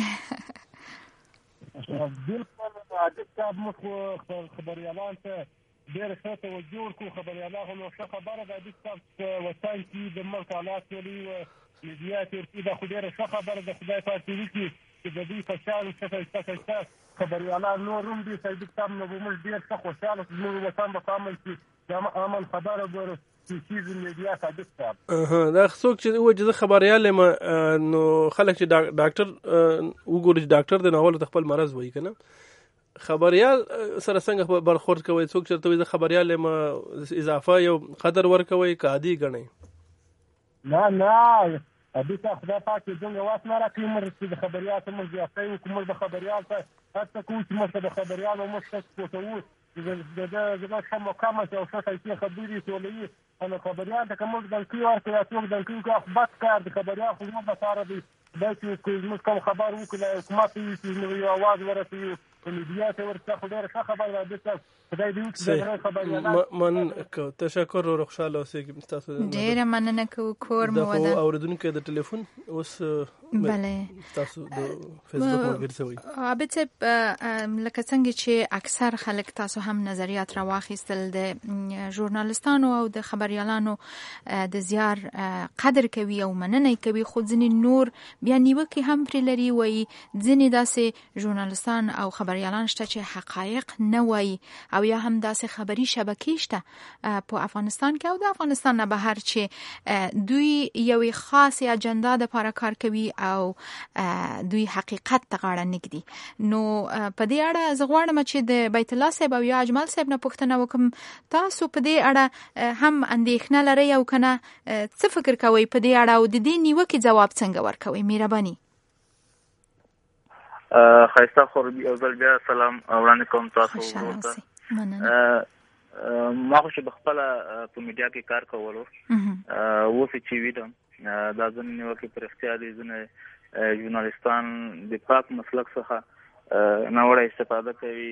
بالکل عادت مخ خبريالان ته ډېر ښه توجه ورکړو. خبریالان هم ښه خبره ده چې وطن کې د ملک حالات ولي میډیا کې دا خو ډېره ښه خبره ده. خدای پاک دې وکړي چې د دوی فشار ښه خبریالان نور هم دي صحیح کتاب نو به موږ ډېر ښه خوشحاله شو. زموږ وطن به په امن کې د امن خبره ګورو چې چیز میډیا صادق صاحب دا څوک چې وایي چې خبریال یم نو خلک چې ډاکټر وګوري چې ډاکټر د ناول خپل مرض وایي که نه خبريال سره څنګه برخورد کوي. څوک چرته وي خبريال یم اضافه یو قدر ورکوي کادي غني. نه ابي ته خدای پاک دې واس نه راکړي موږ چې خبريال ته موږ ځای کوم د خبريال ته حتی کوم چې موږ د خبريال او موږ څه کوو د کوم مقام او څه چې خبري ټولوي انا خبريال ته کوم د کیو ورته څوک د کیو کا بس کار د خبريال خو موږ سره دي دا چې موږ کوم خبر وکړو حکومت یې نو یو आवाज ورته میډیا ته ورته خبره ښه خبره ده. خدای دې وکړي خبريالان من تشکر او خوشاله اوسئ. تاسو ډېر مننه کوم کور مو ودا. د اوریدونکو د ټلیفون اوس بله تاسو د فیسبوک مرګرسوي. البته لکه څنګه چې اکثر خلک تاسو هم نظریات راواخیستل د ژورنالستانو او د خبريالانو د زیار قدر کوي او مننه کوي خو ځینې نور بیا نیوکه هم پرې لري وایي ځینې داسې ژورنالستان او خبريالان شته چې حقایق نه وایي او یا هم داسې خبري شبکې شته په افغانستان کې او د افغانستان نه بهر چې دوی یو خاصه اجنډا د لپاره کار کوي او دوی حقیقت ته غاړه نږدي. نو په دې اړه زه غواړم چې د بیت الله صاحب او یا اجمل صاحب نه پوښتنه وکم تاسو په دې اړه هم اندېښنه لرئ او کنه څه فکر کوئ په دې اړه او د دې نیوکې جواب څنګه ورکوئ؟ مهرباني. خایسته خو بیا سلام وړاندې کوم تاسو ورته. ما خو چې بخپل په میډیا کې کار کولو وو چې ویدم دا ځنې نیوکې پر اختیار دي ځنې ژورنالستان د پاک مسلک څخه ناوړه استفاده کوي.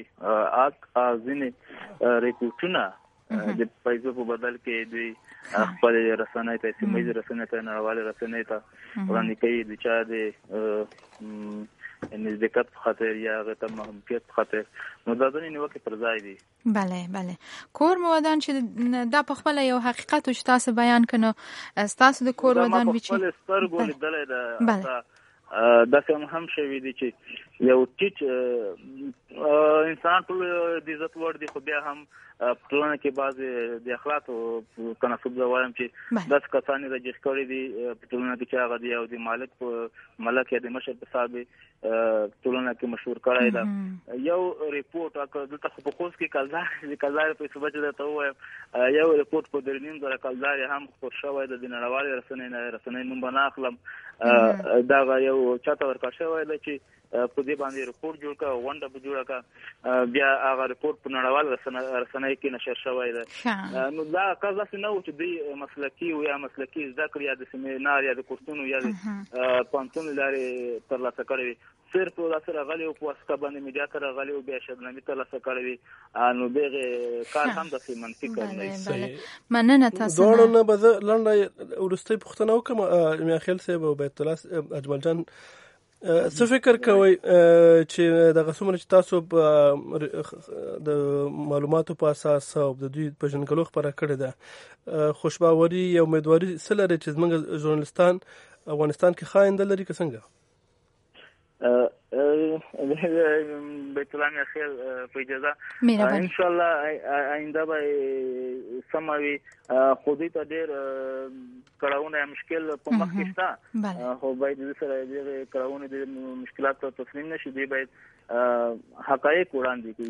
ځینې ریپورټونه د پیسو په بدل کې دوی خپل رسنۍ ته سیمه رسنۍ ته نړیوالې رسنۍ ته وړاندې کوي د چا د نزدېکت په خاطر یا غته محبوبیت په خاطر نو دا ځنې نیوکې پر ځای دي. بله کور مودان چې دا په خپل یو حقیقت او تاسو بیان کنه تاسو د کور مودان وچی خپل سترګو لیدلې ده دا کوم هم شوی دي چې یو ټیټ انسان ټول د عزت وړ دي خو بیا هم ټولنه کې بعض د اخلاق او تناسب وایم چې داس کسان راځي کړی دي په ټولنه کې چې هغه دی او د مالک په ملک یا د مشر په حساب ټولنه کې مشهور کړی دا یو ریپورت دلته په خوست کې کلدار په ثبوت ده ته یو ریپورت په درنیم در کلدار هم خور شوی د نړیوالې رسنۍ نوم بنا اخلم دا یو چاته ورکړ شوی دی چې په دې باندې ریپورت جوړ کا ونده به جوړ کا بیا هغه ریپورت په نړیوال رسنۍ کې نشر شوی دی. نو دا کله څه نه و چې دوی مسلکي او یا مسلکي زده کړې یا د سیمینار یا د کورسونو یا د پانتون لارې ترلاسه کړې صرف دا سره غلي او په واسطه باندې میډیا سره غلي او بیا شبنامي ترلاسه کړې نو دغه کار هم د منفي کار نه. مننه تاسو. دوه نه به لنډه ورستۍ پوښتنه وکم میاخیل صاحب او بیت الله اجمل جان څه فکر کوئ چې دغه څومره چې تاسو د معلوماتو په اساس او د دوی په جنګلو خبره کړې ده خوشباوري یا امیدواري څه لري چې زموږ ژورنالستان افغانستان کې خاینده لري که څنګه؟ بیت الله مې خیر په اجازه ان شاء الله آینده به سموي خو دې ته ډېر کړهونه مشکل په مخ کې شته خو باید د سره د کړهونه د مشکلات ته تسلیم نشي دی باید حقایق وړاندې کړي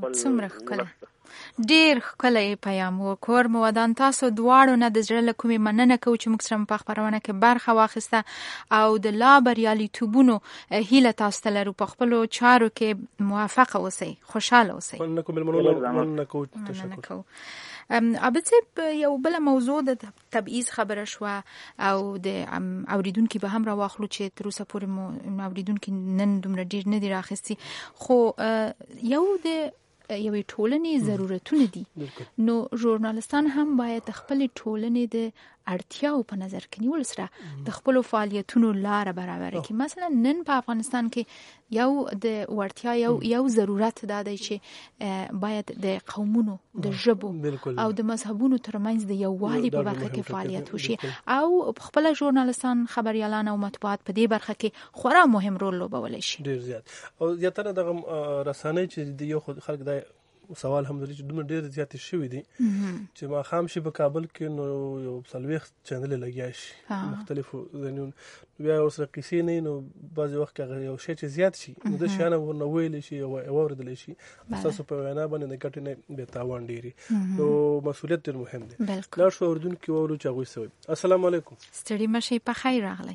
ډیر ښکلی پیغام و کور مو ودان تاسو دواړو نه د زړه له کومې مننه کوو چې موږ سره په خپرونه کې برخه واخیسته او د لا بریالیتوبونو هیله تاسو ته لرو په خپلو چارو کې موفقه اوسئ خوشحاله اوسئ مننه کوو البته یو بل موضوع د تبعیض خبره شوه او د اوریدونکو به هم راواخلو چې تر اوسه پورې مو اوریدونکو نن دومره ډیر نه دي راخستي خو یو د یوې ټولنې ضرورتونه دي نو ژورنالستان هم باید خپل ټولنې د اړتیاو په نظر کې نیول سره د خپل فعالیتونو لار برابر کړي مثلا نن په افغانستان کې یو د ورتیا یو ضرورت دا دی چې باید د قومونو د ژبو او د مذهبونو ترمنځ د یووالي په برخه کې فعالیت وشي او خپل ژورنالستان خبريالان او مطبوعات په دې برخه کې خورا مهم رول لوبولی شي ډیر زیات او زیاتره د رسنۍ چې د یو خلک د سوال هم لري چې دومره ډېر زیات شوی دي چې ما خام شي په کابل کې نو یو سلويخ چینل لګیا شي مختلفو ځینون بیا اوسه قصې نه نو بعض وخت کې یو شی چې زیات شي نو د شانه ورنه ویل شي او اوردل شي تاسو په وینا باندې د ګټې نه به تاوان ډیری نو مسؤلیت ډېر مهم دی لا شو اردن کې ورو چاغوي سوي السلام علیکم ستړي مشي په خیر راغلی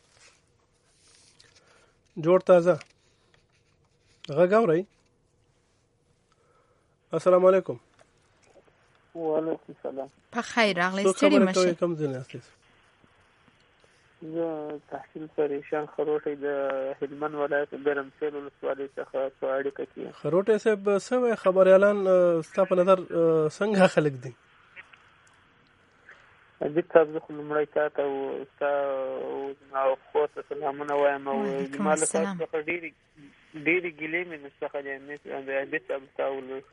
جوړ تازه غاوري السلام علیکم وعلیکم السلام په خیر راغلی ستړي مشي کوم ځای نه زه تحصیل پریشان خروټي د هلمند ولایت ګرمسیر ولسوالۍ څخه په اړیکه کې خروټي صاحب سوي خبريالان ستاسو په نظر څنګه خلک دي د تاسو خو لمړی تاسو او خو سلامونه وایم او جمال تاسو په ډېری ګلې مې نشته د دې تاسو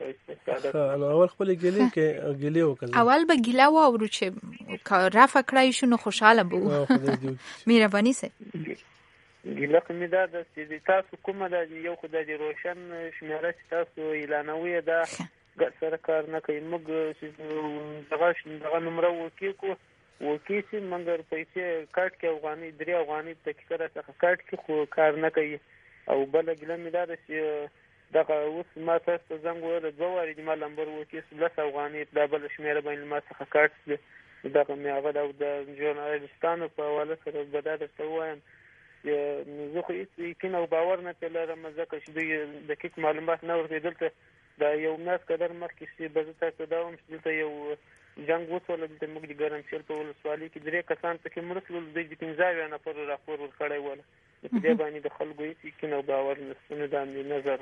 نو اول خپل ګلې کې ګلې وکړه اول به ګلا و او چې رافع کړای شو نو خوشاله بو مهرباني سه ګلا کومه ده چې تاسو کومه ده یو خدای دې روشن شمیره چې تاسو اعلانوي ده سره کار نه کوي موږ چې دغه نمبر وکی چې منګر پیسې کارت کې افغاني 3 افغاني دقیقه راڅخه کارت کې خو کار نه کوي او بل ګلم دا چې دغه اوس ما تاسو زنګ وره 2 واري د نمبر وکی 10 افغاني د بل شمیره باندې ما څخه کارت دغه مې هغه د ژورنالستانو په حواله سره بداده وایم زه خو یقین او باور نه لرم ځکه چې د دقیق معلومات نه ورته دا یو ناس قدر مخکې چې بزته تداوم چې یو جنگ وصول د موږ د ګرمسیر په ولسوالۍ کې 3 کسان پکې مرسل د 15 نه پر راپور ورکړی و په دې باندې د خلکو هیڅ کینه باور نشته د نظر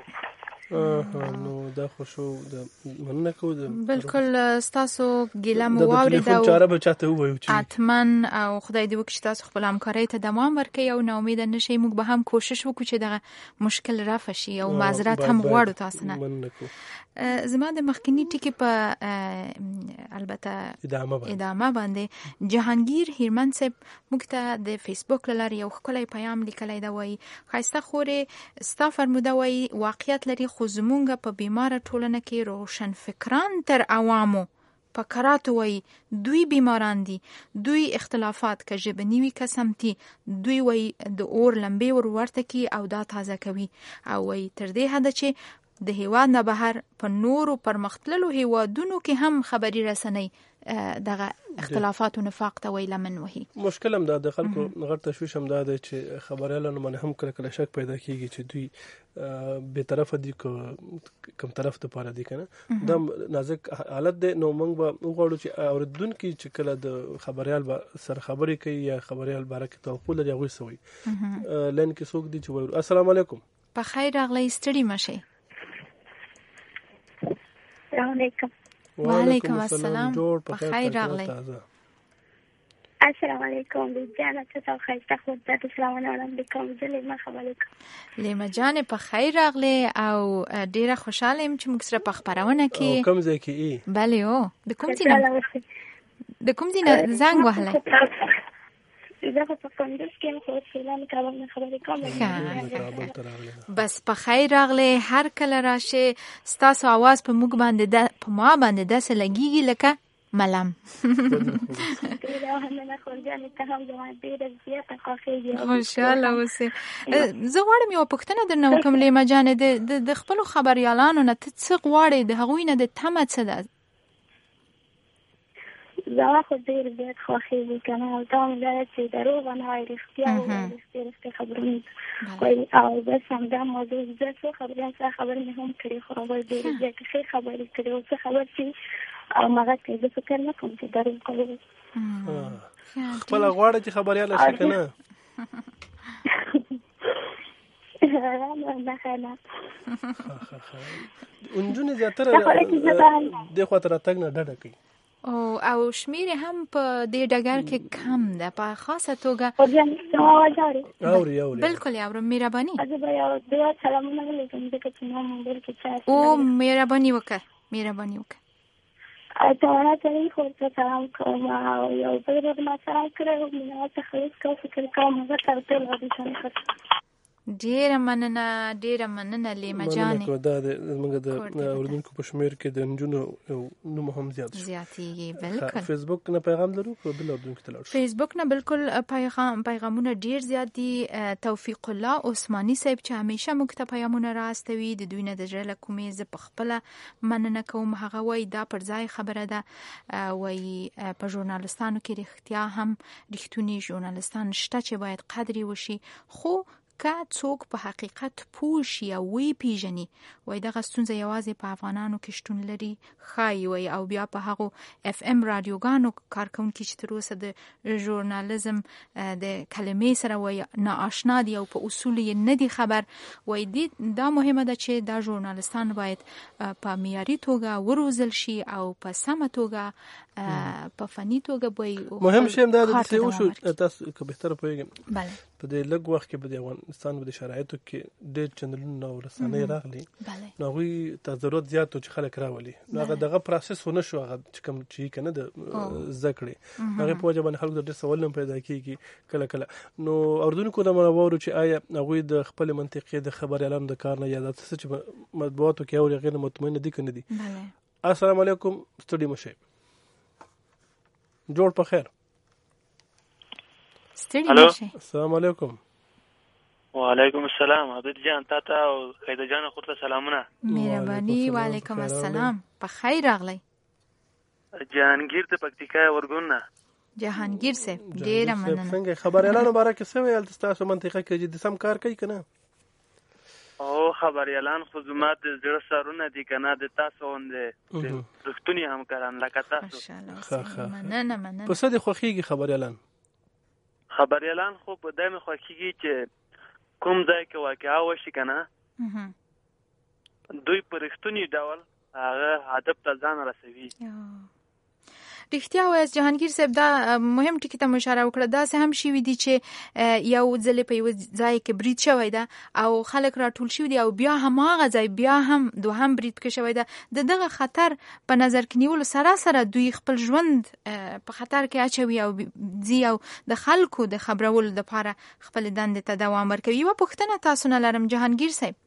نو دا خوشو د مننه کو بالکل تاسو ګیلم واورید او چاره به چاته وایو چې اتمن او خدای دې وکړي تاسو خپل همکارۍ ته دوام ورکړي او نو امید نشي موږ به هم کوشش وکړو چې دغه مشکل رافع شي او معذرت هم غواړو تاسو نه زما د مخکنی ټکی په البته ادامه باندې جهانگیر هیرمن صاحب موږ ته د فیسبوک لاره یو خپل پیغام لیکلی دا وایي خاصه خوري ستا فرموده وایي واقعیت لري خو زمونږ په بیماره ټولنه کې روشن فکران تر عوامو په کراتو وایي دوی بیماران دي دوی اختلافات که ژبني وي که سمتي دوی وایي د اور لمبې ورورته کی او دا تازه کوي او وایي تر دې حده چې د هیواد نه بهر په نورو پرمختللو هیوادونو کې هم خبري رسنۍ دغه اختلافات او نفاق ته ویل من وهي مشکل هم دا د خلکو غیر تشویش هم دا دی چې خبريالانو باندې هم کله شک پیدا کیږي چې دوی به طرف دي کوم طرف ته پاره دي کنه دا نازک حالت دی نو موږ به وغواړو چې اوردونکو چې کله د خبريال سره خبري کوي یا خبريال باره کې توقع لري هغه سوي لن کې څوک دي چې وایي السلام علیکم په خیر راغلی ستړي مشه وعلیکم السلام په خیر راغلی السلام علیکم جان تاسو خیرته خو د اسلام علیکم لیما علیکم لیما جان په خیر راغلی او ډیره خوشاله يم چې موږ سره په خبرونه کې کوم ځای کې بله او د کوم ځای زنګ وهله زه په کندوز کې خو سیلان کابل نه خبرې کوم. بس په خیر راغلی. هر کله راشه ستاسو आवाज په موږ باندې په ما باندې داسې لګیږي لکه ملام. خوشاله اوسې. زه غواړم یوه پوښتنه درنه وکړم لیما جانې، د خپلو خبریالانو نه ته څه غواړې؟ د هغوی نه د تمه څه ده؟ زما خو ډېر زیات خوښېږي که نه، او دا مې دا چې دروغ نه وایي، رښتیا ووایي، رښتیا خبرونه وایي. او بس همدا موضوع زه څو خبریان سره خبرې مې هم کړې، خو هغوی ډېرې زیاتې ښې خبرې کړې او څه خبر چې او مغه کې زه فکر نه کوم چې دروغ کوي. خپله غواړه چې خبریاله شي که نه؟ نجونې زیاتره دې خوا ته راتګ نه ډډه کوي او شمیر هم په دې ډګر کې کم ده، په خاصه توګه. بالکل یاورو مهرباني او مهرباني وکړه. تمنا کوي خو ته سلام کوم او یو بل ما سلام کړو نو څه خلاص کوم فکر کوم هغه ترته لږ څه ډیره مننه لیما جانې. دا موږ د اوردونکو په شمیر کې د نجونو نوم هم زیاتېږي. بالکل فیسبوک نه پیغام لرو په بل اوردونکو ته لاړ شو. فیسبوک نه بالکل پیغامونه ډیر زیات دي. توفیق الله عثماني صاحب چې همیشه موږ ته پیغامونه راستوي، د دوی نه د زړه له کومې زه په خپله مننه کوم. هغه وایي دا پر ځای خبره ده، وایي په ژورنالستانو کې رښتیا هم رښتونی ژورنالستان شته چې باید قدر وشي، خو که څوک په حقیقت پوه شي او وی پیژني، وای دغه ستونزه یوازې په افغانانو کې شتون لري ښایي وای. او بیا په هغو اف ام رادیوګانو کارکونکي چې تر اوسه د ژورنالیزم د کلمې سره وای ناآشنا دي او په اصول یې نه دي خبر، وای دا مهمه ده چې دا ژورنالستان باید په معیاري توګه وروزل شي او په سمه توګه په فني توګه وای. مهم شی دا د څه وشو تاسو که بهتره پوهیږئ په دې لږ وخت کې به د افغانستان په شرایطو کې ډېر چینلونه او رسنۍ راغلي، نو هغوی ته ضرورت زیات و چې خلک راولي. نو هغه دغه پروسس ونه شو، هغه چې کوم چې که نه د زده کړې هغې په وجه باندې خلکو ته ډېر سوالونه پیدا کېږي کله کله. نو اردوونکو نه مو واورو چې آیا هغوی د خپلې منطقې د خبریالانو د کار نه یا دا څه چې مطبوعاتو کې اوري هغې نه مطمئنه دي که نه دي؟ السلام علیکم، ستړي مه شئ، جوړ په خیر. السلام علیکم. وعلیکم السلام. عبد جان تاته او خیده جان خورته سلامونه. مهرباني. وعلیکم السلام. په خیر راغلی. جهانگیر ته پکتیکا ورګون نه. جهانگیر صاحب ډیره مننه. څنګه خبریالانو باره کې څه ویل تاسو منطقه کې چې د سم کار کوي که نه؟ او خبریالان خو زما د زړه سرونه دي که نه، د تاسو غوندې رښتوني همکاران لکه تاسو. مننه. په څه دې خوښېږي خبریالان؟ خبریالان خو په دې مې خوښېږي چې کوم ځای کې واقعه وشي که نه، دوی په رښتوني ډول هغه هدف ته ځان رسوي. رښتیا وایي جهانگیر صاحب، دا مهم ټکي ته اشاره وکړه. داسې هم شوي دي چې یو ځل په یو ځای کې برید شوی ده او خلک راټول شوي دي او بیا هماغه ځای بیا هم دوهم برید کې شوی ده. دغه خطر په نظر کې نیولو سره دوی خپل ژوند په خطر کې اچوي او ځي او د خلکو د خبرولو دپاره خپل دندې ته دوام ورکوي. یوه پوښتنه تاسو نه لرم جهانگیر صاحب.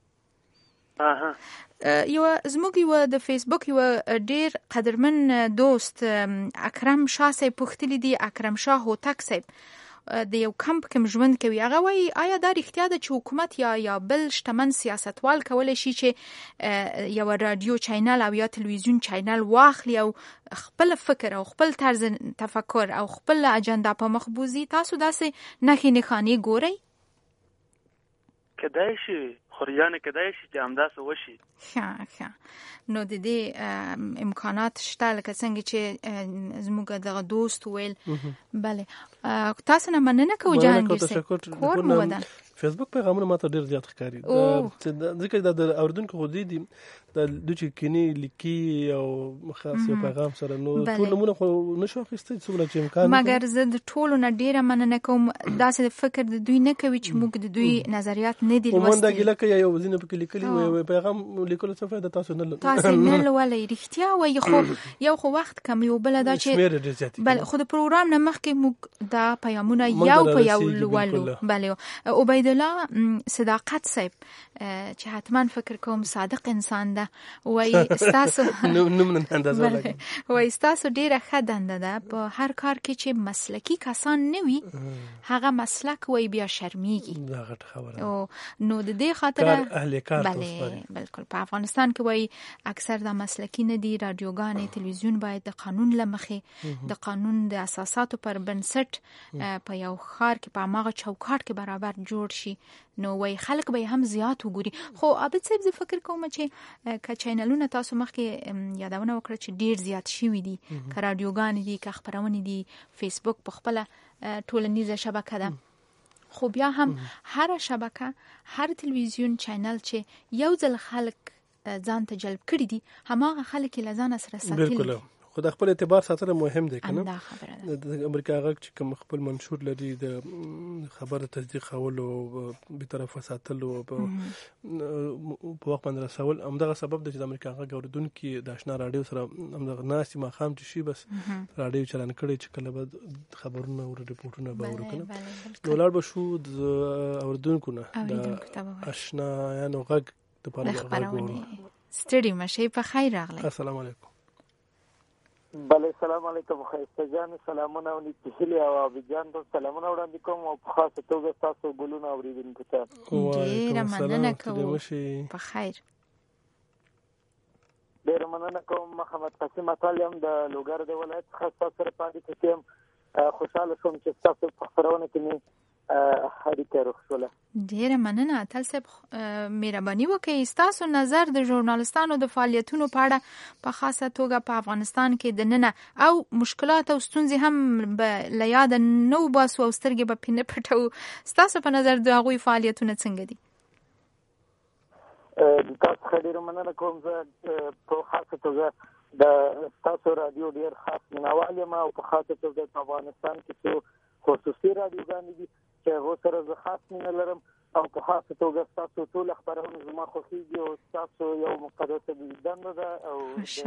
زموږ یو د فیسبوک یو ډیر قدرمن دوست اکرم شاه صاحب پوښتلی دی، اکرم شاه هوتک صاحب د یو کمپ کې ژوند کوي. هغه وایي آیا دا رښتیا ده چې حکومت یا بل شتمن سیاستوال کولی شي چې یو رادیو چینل او یا تلویزیون چینل واخلي او خپل فکر او خپل طرز تفکر او خپل اجنډا په مخ بوزي؟ تاسو داسې نښې نښانې ګورئ؟ کدای شي خوریانه کدای شي چې همداسې وشي. ښه نو د دې امکانات شته لکه څنګه چې زموږ دغه دوست ویل. بله تاسو نه مننه کوو جهانگیر صاحب، کور مو ودان. فیسبوک پیغامونه ماته ډیر زیات ښکاري ځکه دا د اوردونکو خو دي د چې کینی لیکي او خاص یو پیغام سره نو ټول نمونه خو نشو اخیستای څومره چې امکان مګر زه د ټولو نه ډیره مننه کوم داسې فکر د دوی نه کوي چې موږ د دوی نظریات نه دي لوستي ومنده ګیله کوي یو ځینې پکې لیکلي وي پیغام لیکلو څه فائدہ تاسو نه لولئ رښتیا وایي خو یو خو وخت کم یو بل دا چې بل خو د پروګرام نه مخکې موږ دا پیغامونه یو په یو لولو بله عبید الله صداقت صاحب چې حتما فکر کوم صادق انسان ده وای استاسو وای استاسو ډیره ښه دنده ده په هر کار کې چې مسلکی کسان نه وي هغه مسلک وای بیا شرمیږي دا غټ خبره نو د دې خاطر اهل کار بله بالکل په افغانستان کې وای اکثر د مسلکی نه دي رادیوګانې تلویزیون باید د قانون لمخې د قانون د اساساتو پر بنسټ په یو خار کې په ماغه چوکاټ کې برابر جوړ شي نو وای خلک به هم زیات وګوري خو عبد صاحب زه فکر کوم چې ک چینلونه تاسو مخکې یادونه وکړه چې ډیر زیات شوي دي ک رادیوګان دي ک خبرونه دي فیسبوک په خپل ټولنیزه شبکه ده خو بیا هم هر شبکه هر تلویزیون چینل چې یو ځل خلک ځان ته جلب کړي دي هماغه خلک لزان سره ساتلي خو د خپل اعتبار ساتنه مهم دی کنه د امریکا غږ چې کوم خپل منشور لري د خبره تصدیق کول او به طرفه ساتل او په وخت باندې رسول همدغه سبب دی چې د امریکا غږ اوریدونکو د آشنا رادیو سره همدغه ناسي مخام چې شي بس رادیو چلن کړي چې کله به خبرونه او ریپورتونه به ورکنه ډالر به شو د اوریدونکو نه د آشنا یانو غږ د خبرونه ستړي مشه په خیر راغلی السلام علیکم بله سلام علیکم خیسته جان سلامونه او نیتهلی او ابجان ته سلامونه وړاندې کوم او په خاصه توګه تاسو ګلونه اوریدونکو ته ډیره مننه کوم په خیر ډیره مننه کوم محمد قاسم اتالیم د لوګر د ولایت څخه سره پاتې کېم خوشاله شوم چې تاسو په خبرونه کې هرې روخصله ډیره مننه اتل صاحب مهرباني وکړئ تاسو نظر د ژورنالستانو د فعالیتونو په اړه په خاصه توګه په افغانستان کې د ننه او مشکلات او ستونزې هم به لیاد نو باسو او سترګې به پینه پټو تاسو په نظر د هغوی فعالیتونه څنګه دي تاسو ډیره مننه کوم زه په خاصه توګه د تاسو رادیو ډیر خاص منوال یم او په خاصه توګه په افغانستان کې خصوصي رادیوګانې دي چې هغه سره زه خاص مینه لرم او په خاصه توګه تاسو ټول خبرونه زما خوښیږي او تاسو یو مقدسه دنده ده او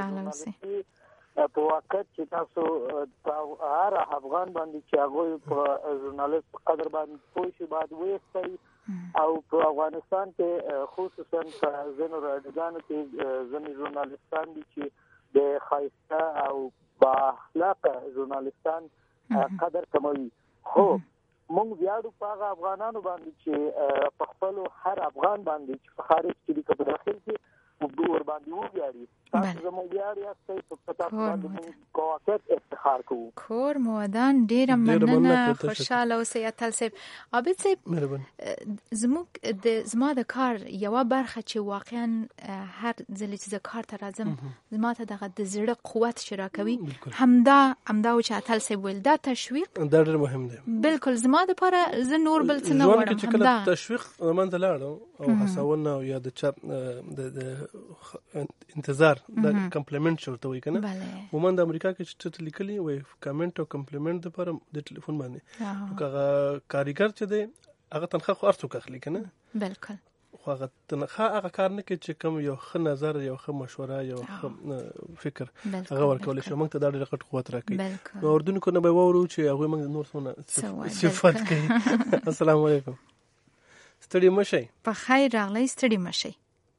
په وخت چې تاسو هر افغان باندې چې هغه په ژورنالیست قدر باندې پوه شي باید وایي او په افغانستان کې خصوصا په ځینو رادیوګانو کې ځینې ژورنالیستان دي چې د خاصه او با اخلاقه ژورنالیستان قدر کموي خو مونږ ویاړو په افغانانو باندې چې په خپل هر افغان باندې چې په خارج کې په داخل کې ور باندې ویاړي تاسو زموږ ویاړ یاستئ په تاسو باندې کوه افتخار کوو کور مودان ډیره مننه خوشاله اوسئ اتل صاحب عابد صاحب زما د کار یو برخه چې واقعا هر ځل چې زه کار ته راځم زما ته دغه د زړه قوت چې راکوي همدا او چې اتل صاحب ویل دا تشویق دا ډیر مهم دی بالکل زما د لپاره زه نور بل څه نه غواړم چې کله تشویق منځ لاړو او هڅونه یا د چپ د انتظار د کمپلیمنت شورته وای کنه ومن د امریکا کې چې لیکلي وای کمنټ او کمپلیمنت لپاره د ټلیفون باندې هغه کاریګر چې دی هغه تنخواه خو ارڅو کخلی کنه بالکل خو هغه تنخواه هغه کار نه کوي چې کوم یو ښه نظر یو ښه مشوره یو ښه فکر هغه ورکول شي موږ ته دا ډېر غټ قوت راکړي نو اردوونکو نه به وورو چې هغه موږ نور څونه صفات کوي السلام علیکم ستړي مشي په خیر راغلی ستړي مشي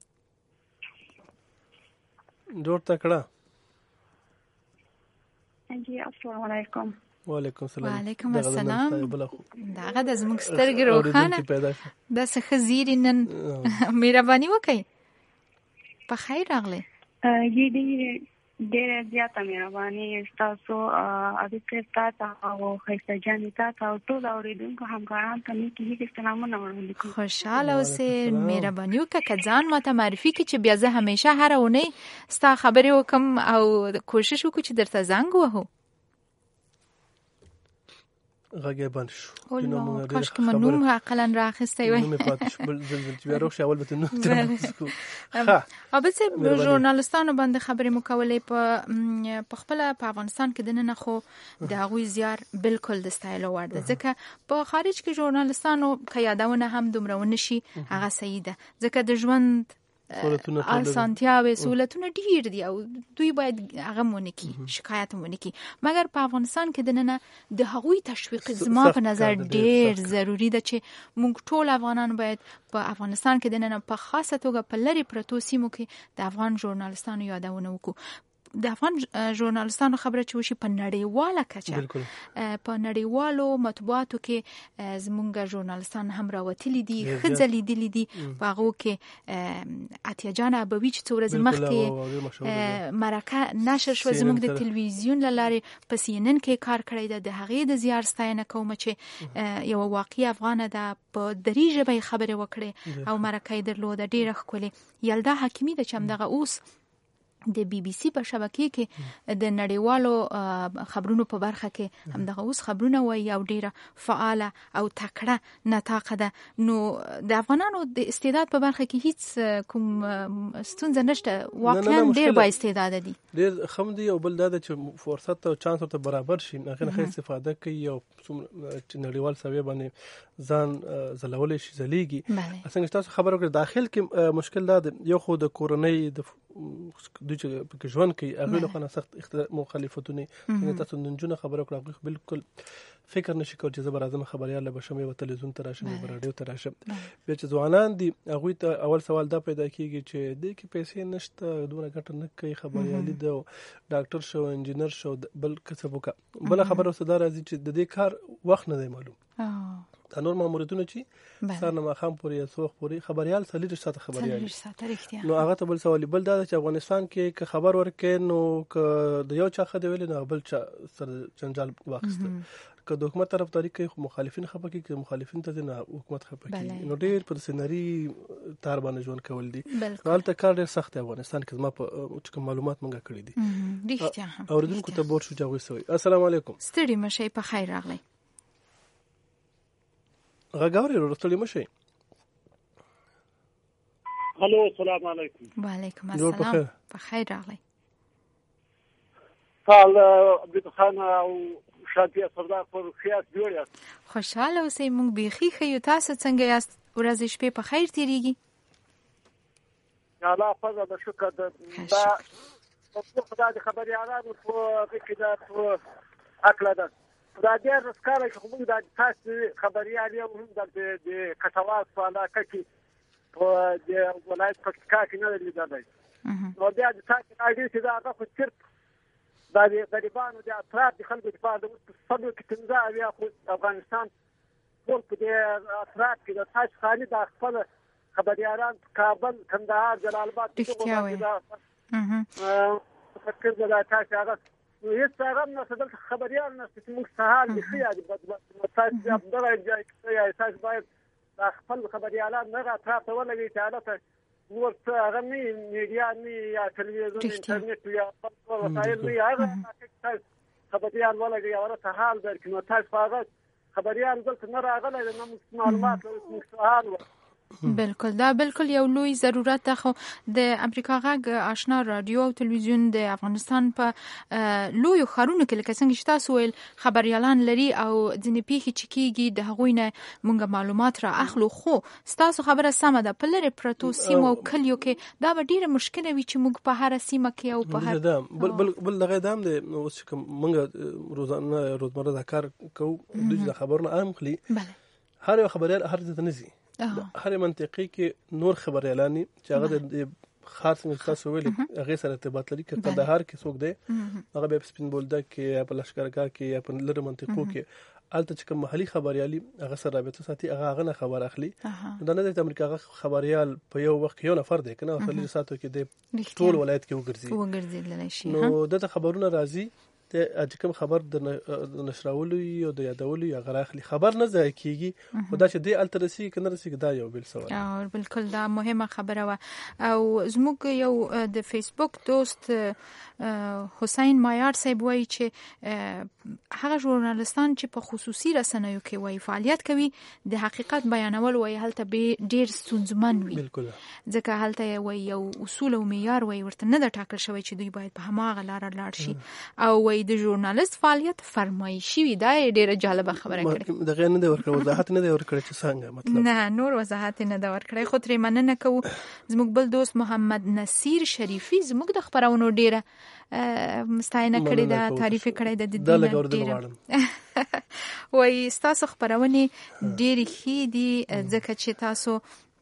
جوړ تکړه جی السلام علیکم وعلیکم السلام وعلیکم السلام داغه د زموږ سترګې روښانه د څه خزيري نن مهرباني وکړئ په خیر راغلی جی ډېر زیاته مهرباني تاسو اته تاسو او خیسته جان تاسو او ټول اوریدونکو همکاران ته نیکی سلامونه وړاندې کوم خوشاله اوسئ مهرباني وکړه ځان ماته معرفي کړئ چې بیا زه همیشه هر اونۍ ستا خبرې وکم او کوشش وکړو چې درته زنګ وهو غږ بند شو. کاش که من نوم اقلا راخسته وای. نوم پاتې شو بل ځل بیا روښ اول به نو البته ژورنالستانو باندې خبرې مو کولې په خپل په افغانستان کې دنه خو د هغوی زیار بالکل د ستایلو وړ ده، ځکه په خارج کې ژورنالستانو که یادونه هم دومره ونشي هغه صحیح ده، ځکه د ژوند اسانتیاوې سهولتونه ډیر دي او دوی باید هغه مونږ کی شکایت مونږ کی، مګر په افغانستان کې دنه د هغوی تشویق زما په نظر ډیر ضروری ده چې موږ ټول افغانان باید په افغانستان کې دنه په خاصه توګه په لری پروتو سیمو کې د افغان ژورنالستانو یادونه وکړو. د افغان ژورنالستانو خبره چې وشي په نړیواله کچه په نړیوالو مطبوعاتو کې زمونږ ژورنالستان هم راوتلي دي، ښځې لیدلي دي، په هغو کې عطیه جان ابوي چې څو ورځې مخکې مرکه نشر شوه زمونږ د تلویزیون له لارې په CNN کې کار کړی ده، د هغې د زیار ستاینه کوم چې یوه واقعي افغانه ده په دري ژبه یې خبرې وکړې او مرکه یې درلوده ډېره ښکلې. یلدا حکیمي ده چې همدغه اوس د BBC په شبکې کې د نړیوالو خبرونو په برخه کې همدغه اوس خبرونه وایي او ډیره فعاله او تکړه نطاقه ده. نو د افغانانو د استعداد په برخه کې هیڅ کوم ستونزه نشته، واقعا ډیر با استعداد دي، ډیر خم دي او بل دا چې فرصت او چانس ورته برابر شي هغه نه استفاده کوي او نړیوال سوي باندې ځان زلول شي زلیږي. څنګه تاسو خبرو کړ داخل کې مشکل دا یو خو د کورنۍ د دوی چې په ژوند کې هغه له خنه سخت مخالفتونه تاسو ننجونه خبرو کړه بالکل فکر نشي کول چې زبر اعظم خبريال به شمه په تلویزیون تر راشم په رادیو تر راشم. بیا چې ځوانان دي هغه ته اول سوال دا پیدا کیږي چې د کې پیسې نشته دوه ګټه نه کوي خبريالي ده ډاکټر شو انجینر شو بل کسب وکړه بل خبره وسدار راځي چې د دې کار وخت نه دی معلوم. دا نور ماموریتونه چې سر نه مخام پورې سوخ پورې خبريال سلیټ ساته خبريال نو هغه ته بل سوال بل دا چې افغانستان کې خبر ورکې نو ک د یو چا خدای ویل نه بل چا سر جنجال واخسته که د حکومت طرفداري کوي خو مخالفین خپه کوي که مخالفین ته نه حکومت خپه کوي نو ډېر پر سيناري تار باندې ژوند کول دي. حالت کار ډېر سخت دی افغانستان کې زما په معلومات مونږه کړی دي. اوردونکو ته بور شو جوړ شوی. السلام علیکم. ستړي مشه په خیر راغلی. غاوري ورستړي مشه. هلو السلام علیکم. وعلیکم السلام. په خیر راغلی. قال عبد خان او شادي سردار پر خیاط جوړ یاست. خوشاله اوسئ مونږ بيخي خيو تاسو څنګه یاست ورځ شپې په خیر تیریږي. یا الله فضل د شکر د دا خدای د خبري اړه په کې دا عقل ده دا ډېر ښکاره چې موږ د تاسو خبري اړه هم د کټواز په علاقه کې په د ولایت پکتیکا کې نه لیدل نو بیا د تاسو اړه چې دا هغه چیرته دا د غریبانو د اطراف د خلکو لپاره د صدو کې تنظیم او افغانستان ټول په اطراف کې د تاسو خالي د خپل خبريالان کابل کندهار جلال آباد فکر دا تاسو هغه هیڅ هغه نه څه خبريال نه چې موږ سهال لخي دي تاسو د درجه کې تاسو باید خپل خبريالان نه اطراف ته ولګي چې حالت نور څه هغه نه میډیا نه یا تلویزیون انټرنیټ یا وسایل نه هغه خبريال ولګي او ته حال درکې نو تاسو هغه خبريال دلته نه راغله نو معلومات سوال بالکل دا بالکل یو لوی ضرورت ده. خو د امریکا غږ آشنا رادیو او تلویزیون د افغانستان په لوی خارونو کې لکه څنګه چې تاسو ویل خبريالان لري او ځینې پیښې چې کیږي د هغوی نه موږ معلومات را اخلو. خو تاسو خبره سمه ده په لری پروتو سیمو او کلیو کې دا به ډیره مشکله وي چې موږ په هر سیمه کې او په هر بل دغه دام د اوس موږ روزمره د کار کوو د خبرونه اخلي هر یو خبريال هر ځای ته نزي هر منطقي کې نور خبريالانی چې هغه د خاص تاسو ویل هغه سره ارتباط لري چې کندهار کې څوک دی هغه به سپین بولده کې یا په لشکرګاه کې یا په لری منطقو کې الته چې کوم محلي خبريالي هغه سره رابطه ساتي هغه نه خبر اخلي دا نه د امریکا خبريال په یو وخت یو نفر دی کنه اصلي ساتو کې د ټول ولایت کې وګرځي شي نو دغه خبرونه راځي چې کوم خبر د نشرولو او د یادولو یا غراخلی خبر نه ځای کیږي خو دا چې دی الترسي کنه رسي دا یو بل سوال او بالکل دا مهمه خبره و او زموږ یو د فیسبوک دوست حسین مایار صاحب وایي چې هغه ژورنالستان چې په خصوصي رسنیو کې وایي فعالیت کوي د حقیقت بیانول وایي هلته به ډیر ستونزمن وي بالکل ځکه هلته وایي یو اصول او معیار وایي ورته نه د ټاکل شوی چې دوی باید په هماغه لار لاړ شي او وایي د ژورنالیست فعالیت فرمایشي وي دا ډیره جالبه خبره کړې دغه نه دی ورکړ وضاحت نه دی ورکړ چې څنګه مطلب نه نور وضاحت نه دا ورکړی خو ترې مننه کوو زموږ بل دوست محمد نصیر شریفي زموږ د خبرونو ډیره مستعینه کړې ده تعریف کړې ده د دې وایي ستاسو خبرونه ډېرې ښې دي ځکه چې تاسو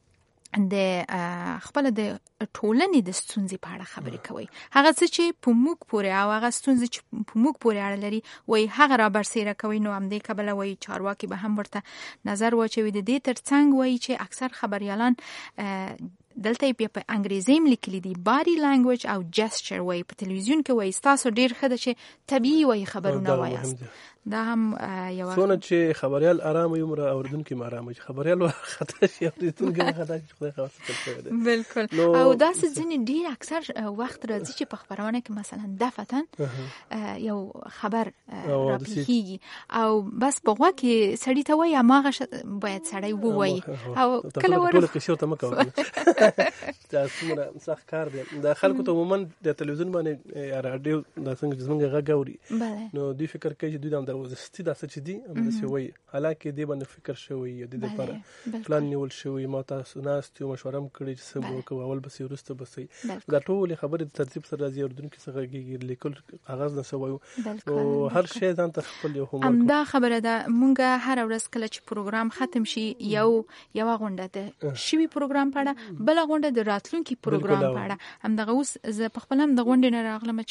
د خپل د ټولنې د ستونزې په اړه خبرې کوي هغه څه چې په موږ پورې او هغه ستونزې چې په موږ پورې اړه لري وایي هغه را برسېره کوي نو همدې کبله وایي چارواکي به هم ورته نظر واچوي د دې ترڅنګ وایي چې اکثر خبریالان دلته یې په انګریزي هم لیکلي دي بادي لانګویج او جسچر وایي په تلویزیون کې وایي ستاسو ډېر ښه ده چې طبیعي وایي خبرونه وایاست دا هم یو څونه چې خبریال آرام وي عمر اوریدونکي هم آرام وي خبریال خطر شي اوریدونکي هم خطر شي خدای خواست بالکل او دا ځینې ډېر اکثر وخت راځي چې په خبرونه کې مثلا دفتن یو خبر راپیږي او بس په غوا کې سړی ته وایي هغه باید سړی ووایي او کله ټول قصې ته مکو دا څومره سخت کار دی د خلکو ته عموما د تلویزیون باندې یا رادیو د څنګه څنګه غږ اوري نو دوی فکر کوي چې دوی د وزستي دا څه دي هم د سوي حالکه دی باندې فکر شوی د لپاره پلان نیول شوی ما تاسو ناست یو مشوره کړی چې څه وکړو اول بس ورسته بس دا ټول خبره د ترتیب سره راځي اردوونکو څخه کېږي لیکل کاغذ نه سوي او هر شی ځان ته خپل یو هم دا خبره ده مونږه هر ورځ کله چې پروګرام ختم شي یو غونډه ده شوی پروګرام پاړه بل غونډه د راتلونکي پروګرام پاړه هم دغه اوس ز په خپل هم د غونډې نه راغلم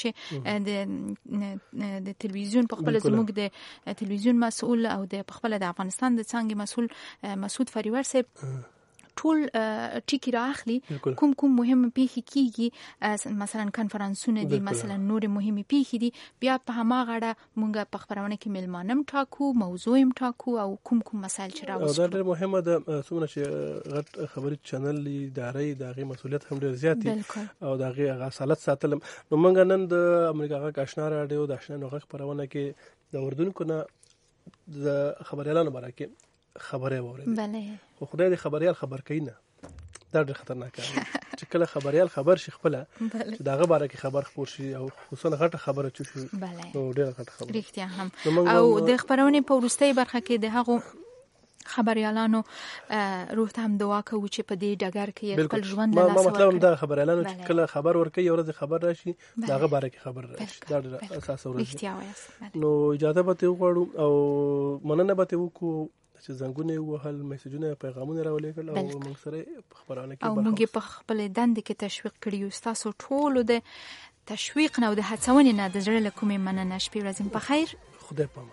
چې د تلویزیون په خپل زموږ د تلویزیون مسؤل او د خپل د افغانستان د څنګه مسؤل مسعود فریور صاحب ټول ټکی راخلي کوم مهم پیښې کیږي مثلا کنفرانسونه دي مثلا نور مهمه پیښې دي بیا په هماغه اړه مونږ په خبرونه کې ملمانم ټاکو موضوع هم ټاکو او کوم مسایل چې راوځي دا ډېر مهمه ده څومره چې غټ خبري چینل ادارې دغه مسولیت هم ډېر زیات دي او دغه غاصلت ساتل نو مونږ نن د امریکا غا آشنا راډیو د آشنا نوغه خبرونه کې د اردوونکو نه د خبريالانو بارکه خبره وره بله خو خدای دې خبريال خبر کینه دا ډېر خطرناک دی چې کله خبريال خبر شي خپل چې داغه باره کې خبر خپور شي او خصوصا غټه خبره چوي نو ډېر غټه خبره رښتیا هم او د خبرونه په ورستۍ برخه کې د هغه خبريالانو روح ته هم دعا کوو چې په دې ډګر کې خپل ژوند له لاسه مطلب دا خبريالانو چې کله خبر ورکي یو ورځ خبر راشي داغه باره کې خبر راشي دا ډېر اساس ورته نو اجازه به ته وغواړو او مننه به ته وکړو چې زنګونه وهل میسجونه پیغامونه راولېږل او موږ سره په خبرونه کې او موږ په خپل دند کې تشویق کړیو تاسو ټول د تشویق نه او د هڅونې نه د زړه له کومې مننه شپې ورځې په خیر خدای پامان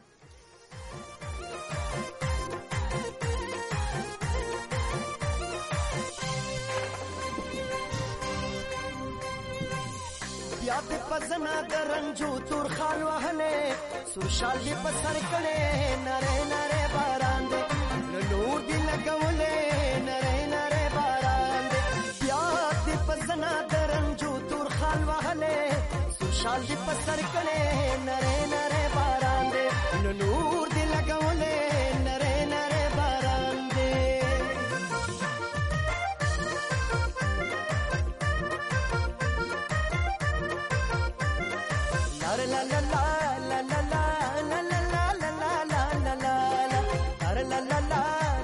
یاد پزنا درنجو تور خال وهله سوشال دی پسر کړي نره نره باران دې نور دی لګولې نره نره باران دې یاد پزنا درنجو تور خال وهله سوشال دی پسر کړي نره نره باران دې نور دی لګولې نره نره باران la la la la la la la la la la la la la la la la la la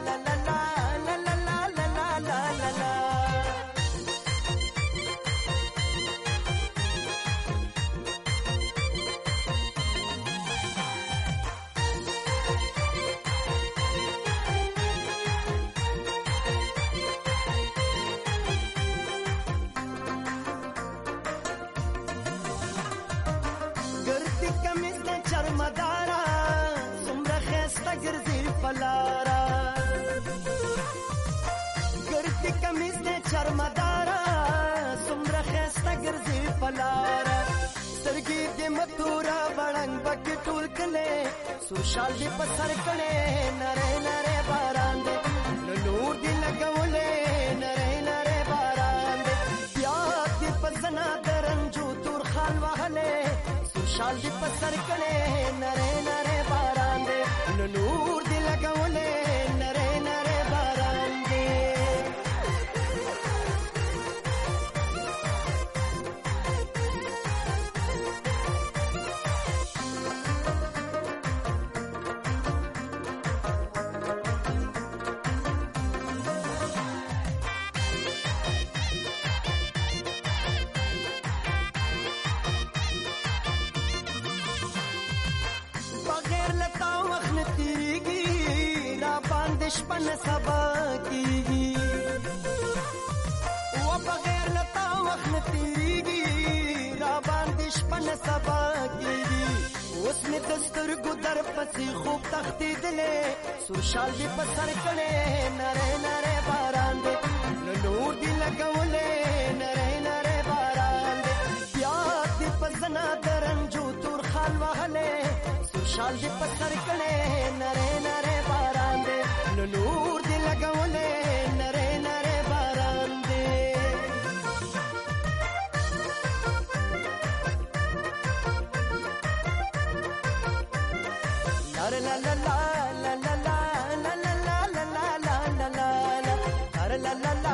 پلارا ګرځي کمیز نه چرمدارا سمره خسته ګرځي پلارا سترګې کې متورا بړنګ بکې ټول کله سوشال دی په سر کړه نره نره باران دې نور دی لګولې نره نره باران دې بیا دې پسنا درنجو تور خال وهله سوشال دی په سر کړه نره نره باران دې نور دی لګولې نره نره باران دې شپن سبا کیږي و بغیر لتا وخت تیریږي را باندې شپن سبا کیږي اوس می دستر ګدر پسې خوب تختې دلې سوشال دی په سر کړه نره نره باران دې نور دی لګولې نره نره باران دې بیا دې پسنا درنجو تور خال وهله سوشال دی په سر کړه نره نره باران دې نور دی لګولې نره نره باران دې لا لا لا لا لا لا لا لا لا لا لا لا لا لا لا لا لا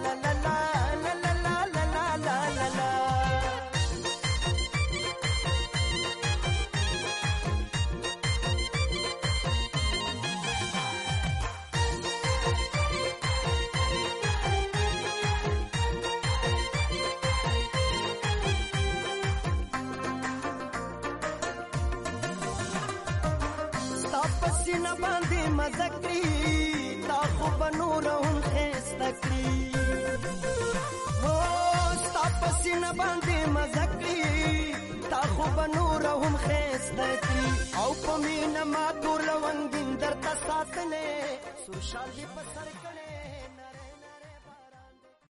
سینه باندې مزکری تا خو بنورهم خستکری هو ستا په سینه باندې مزکری تا خو بنورهم خستکری او په مینه ما تور لونګین درته ساتلې سوشال دی په سر کړه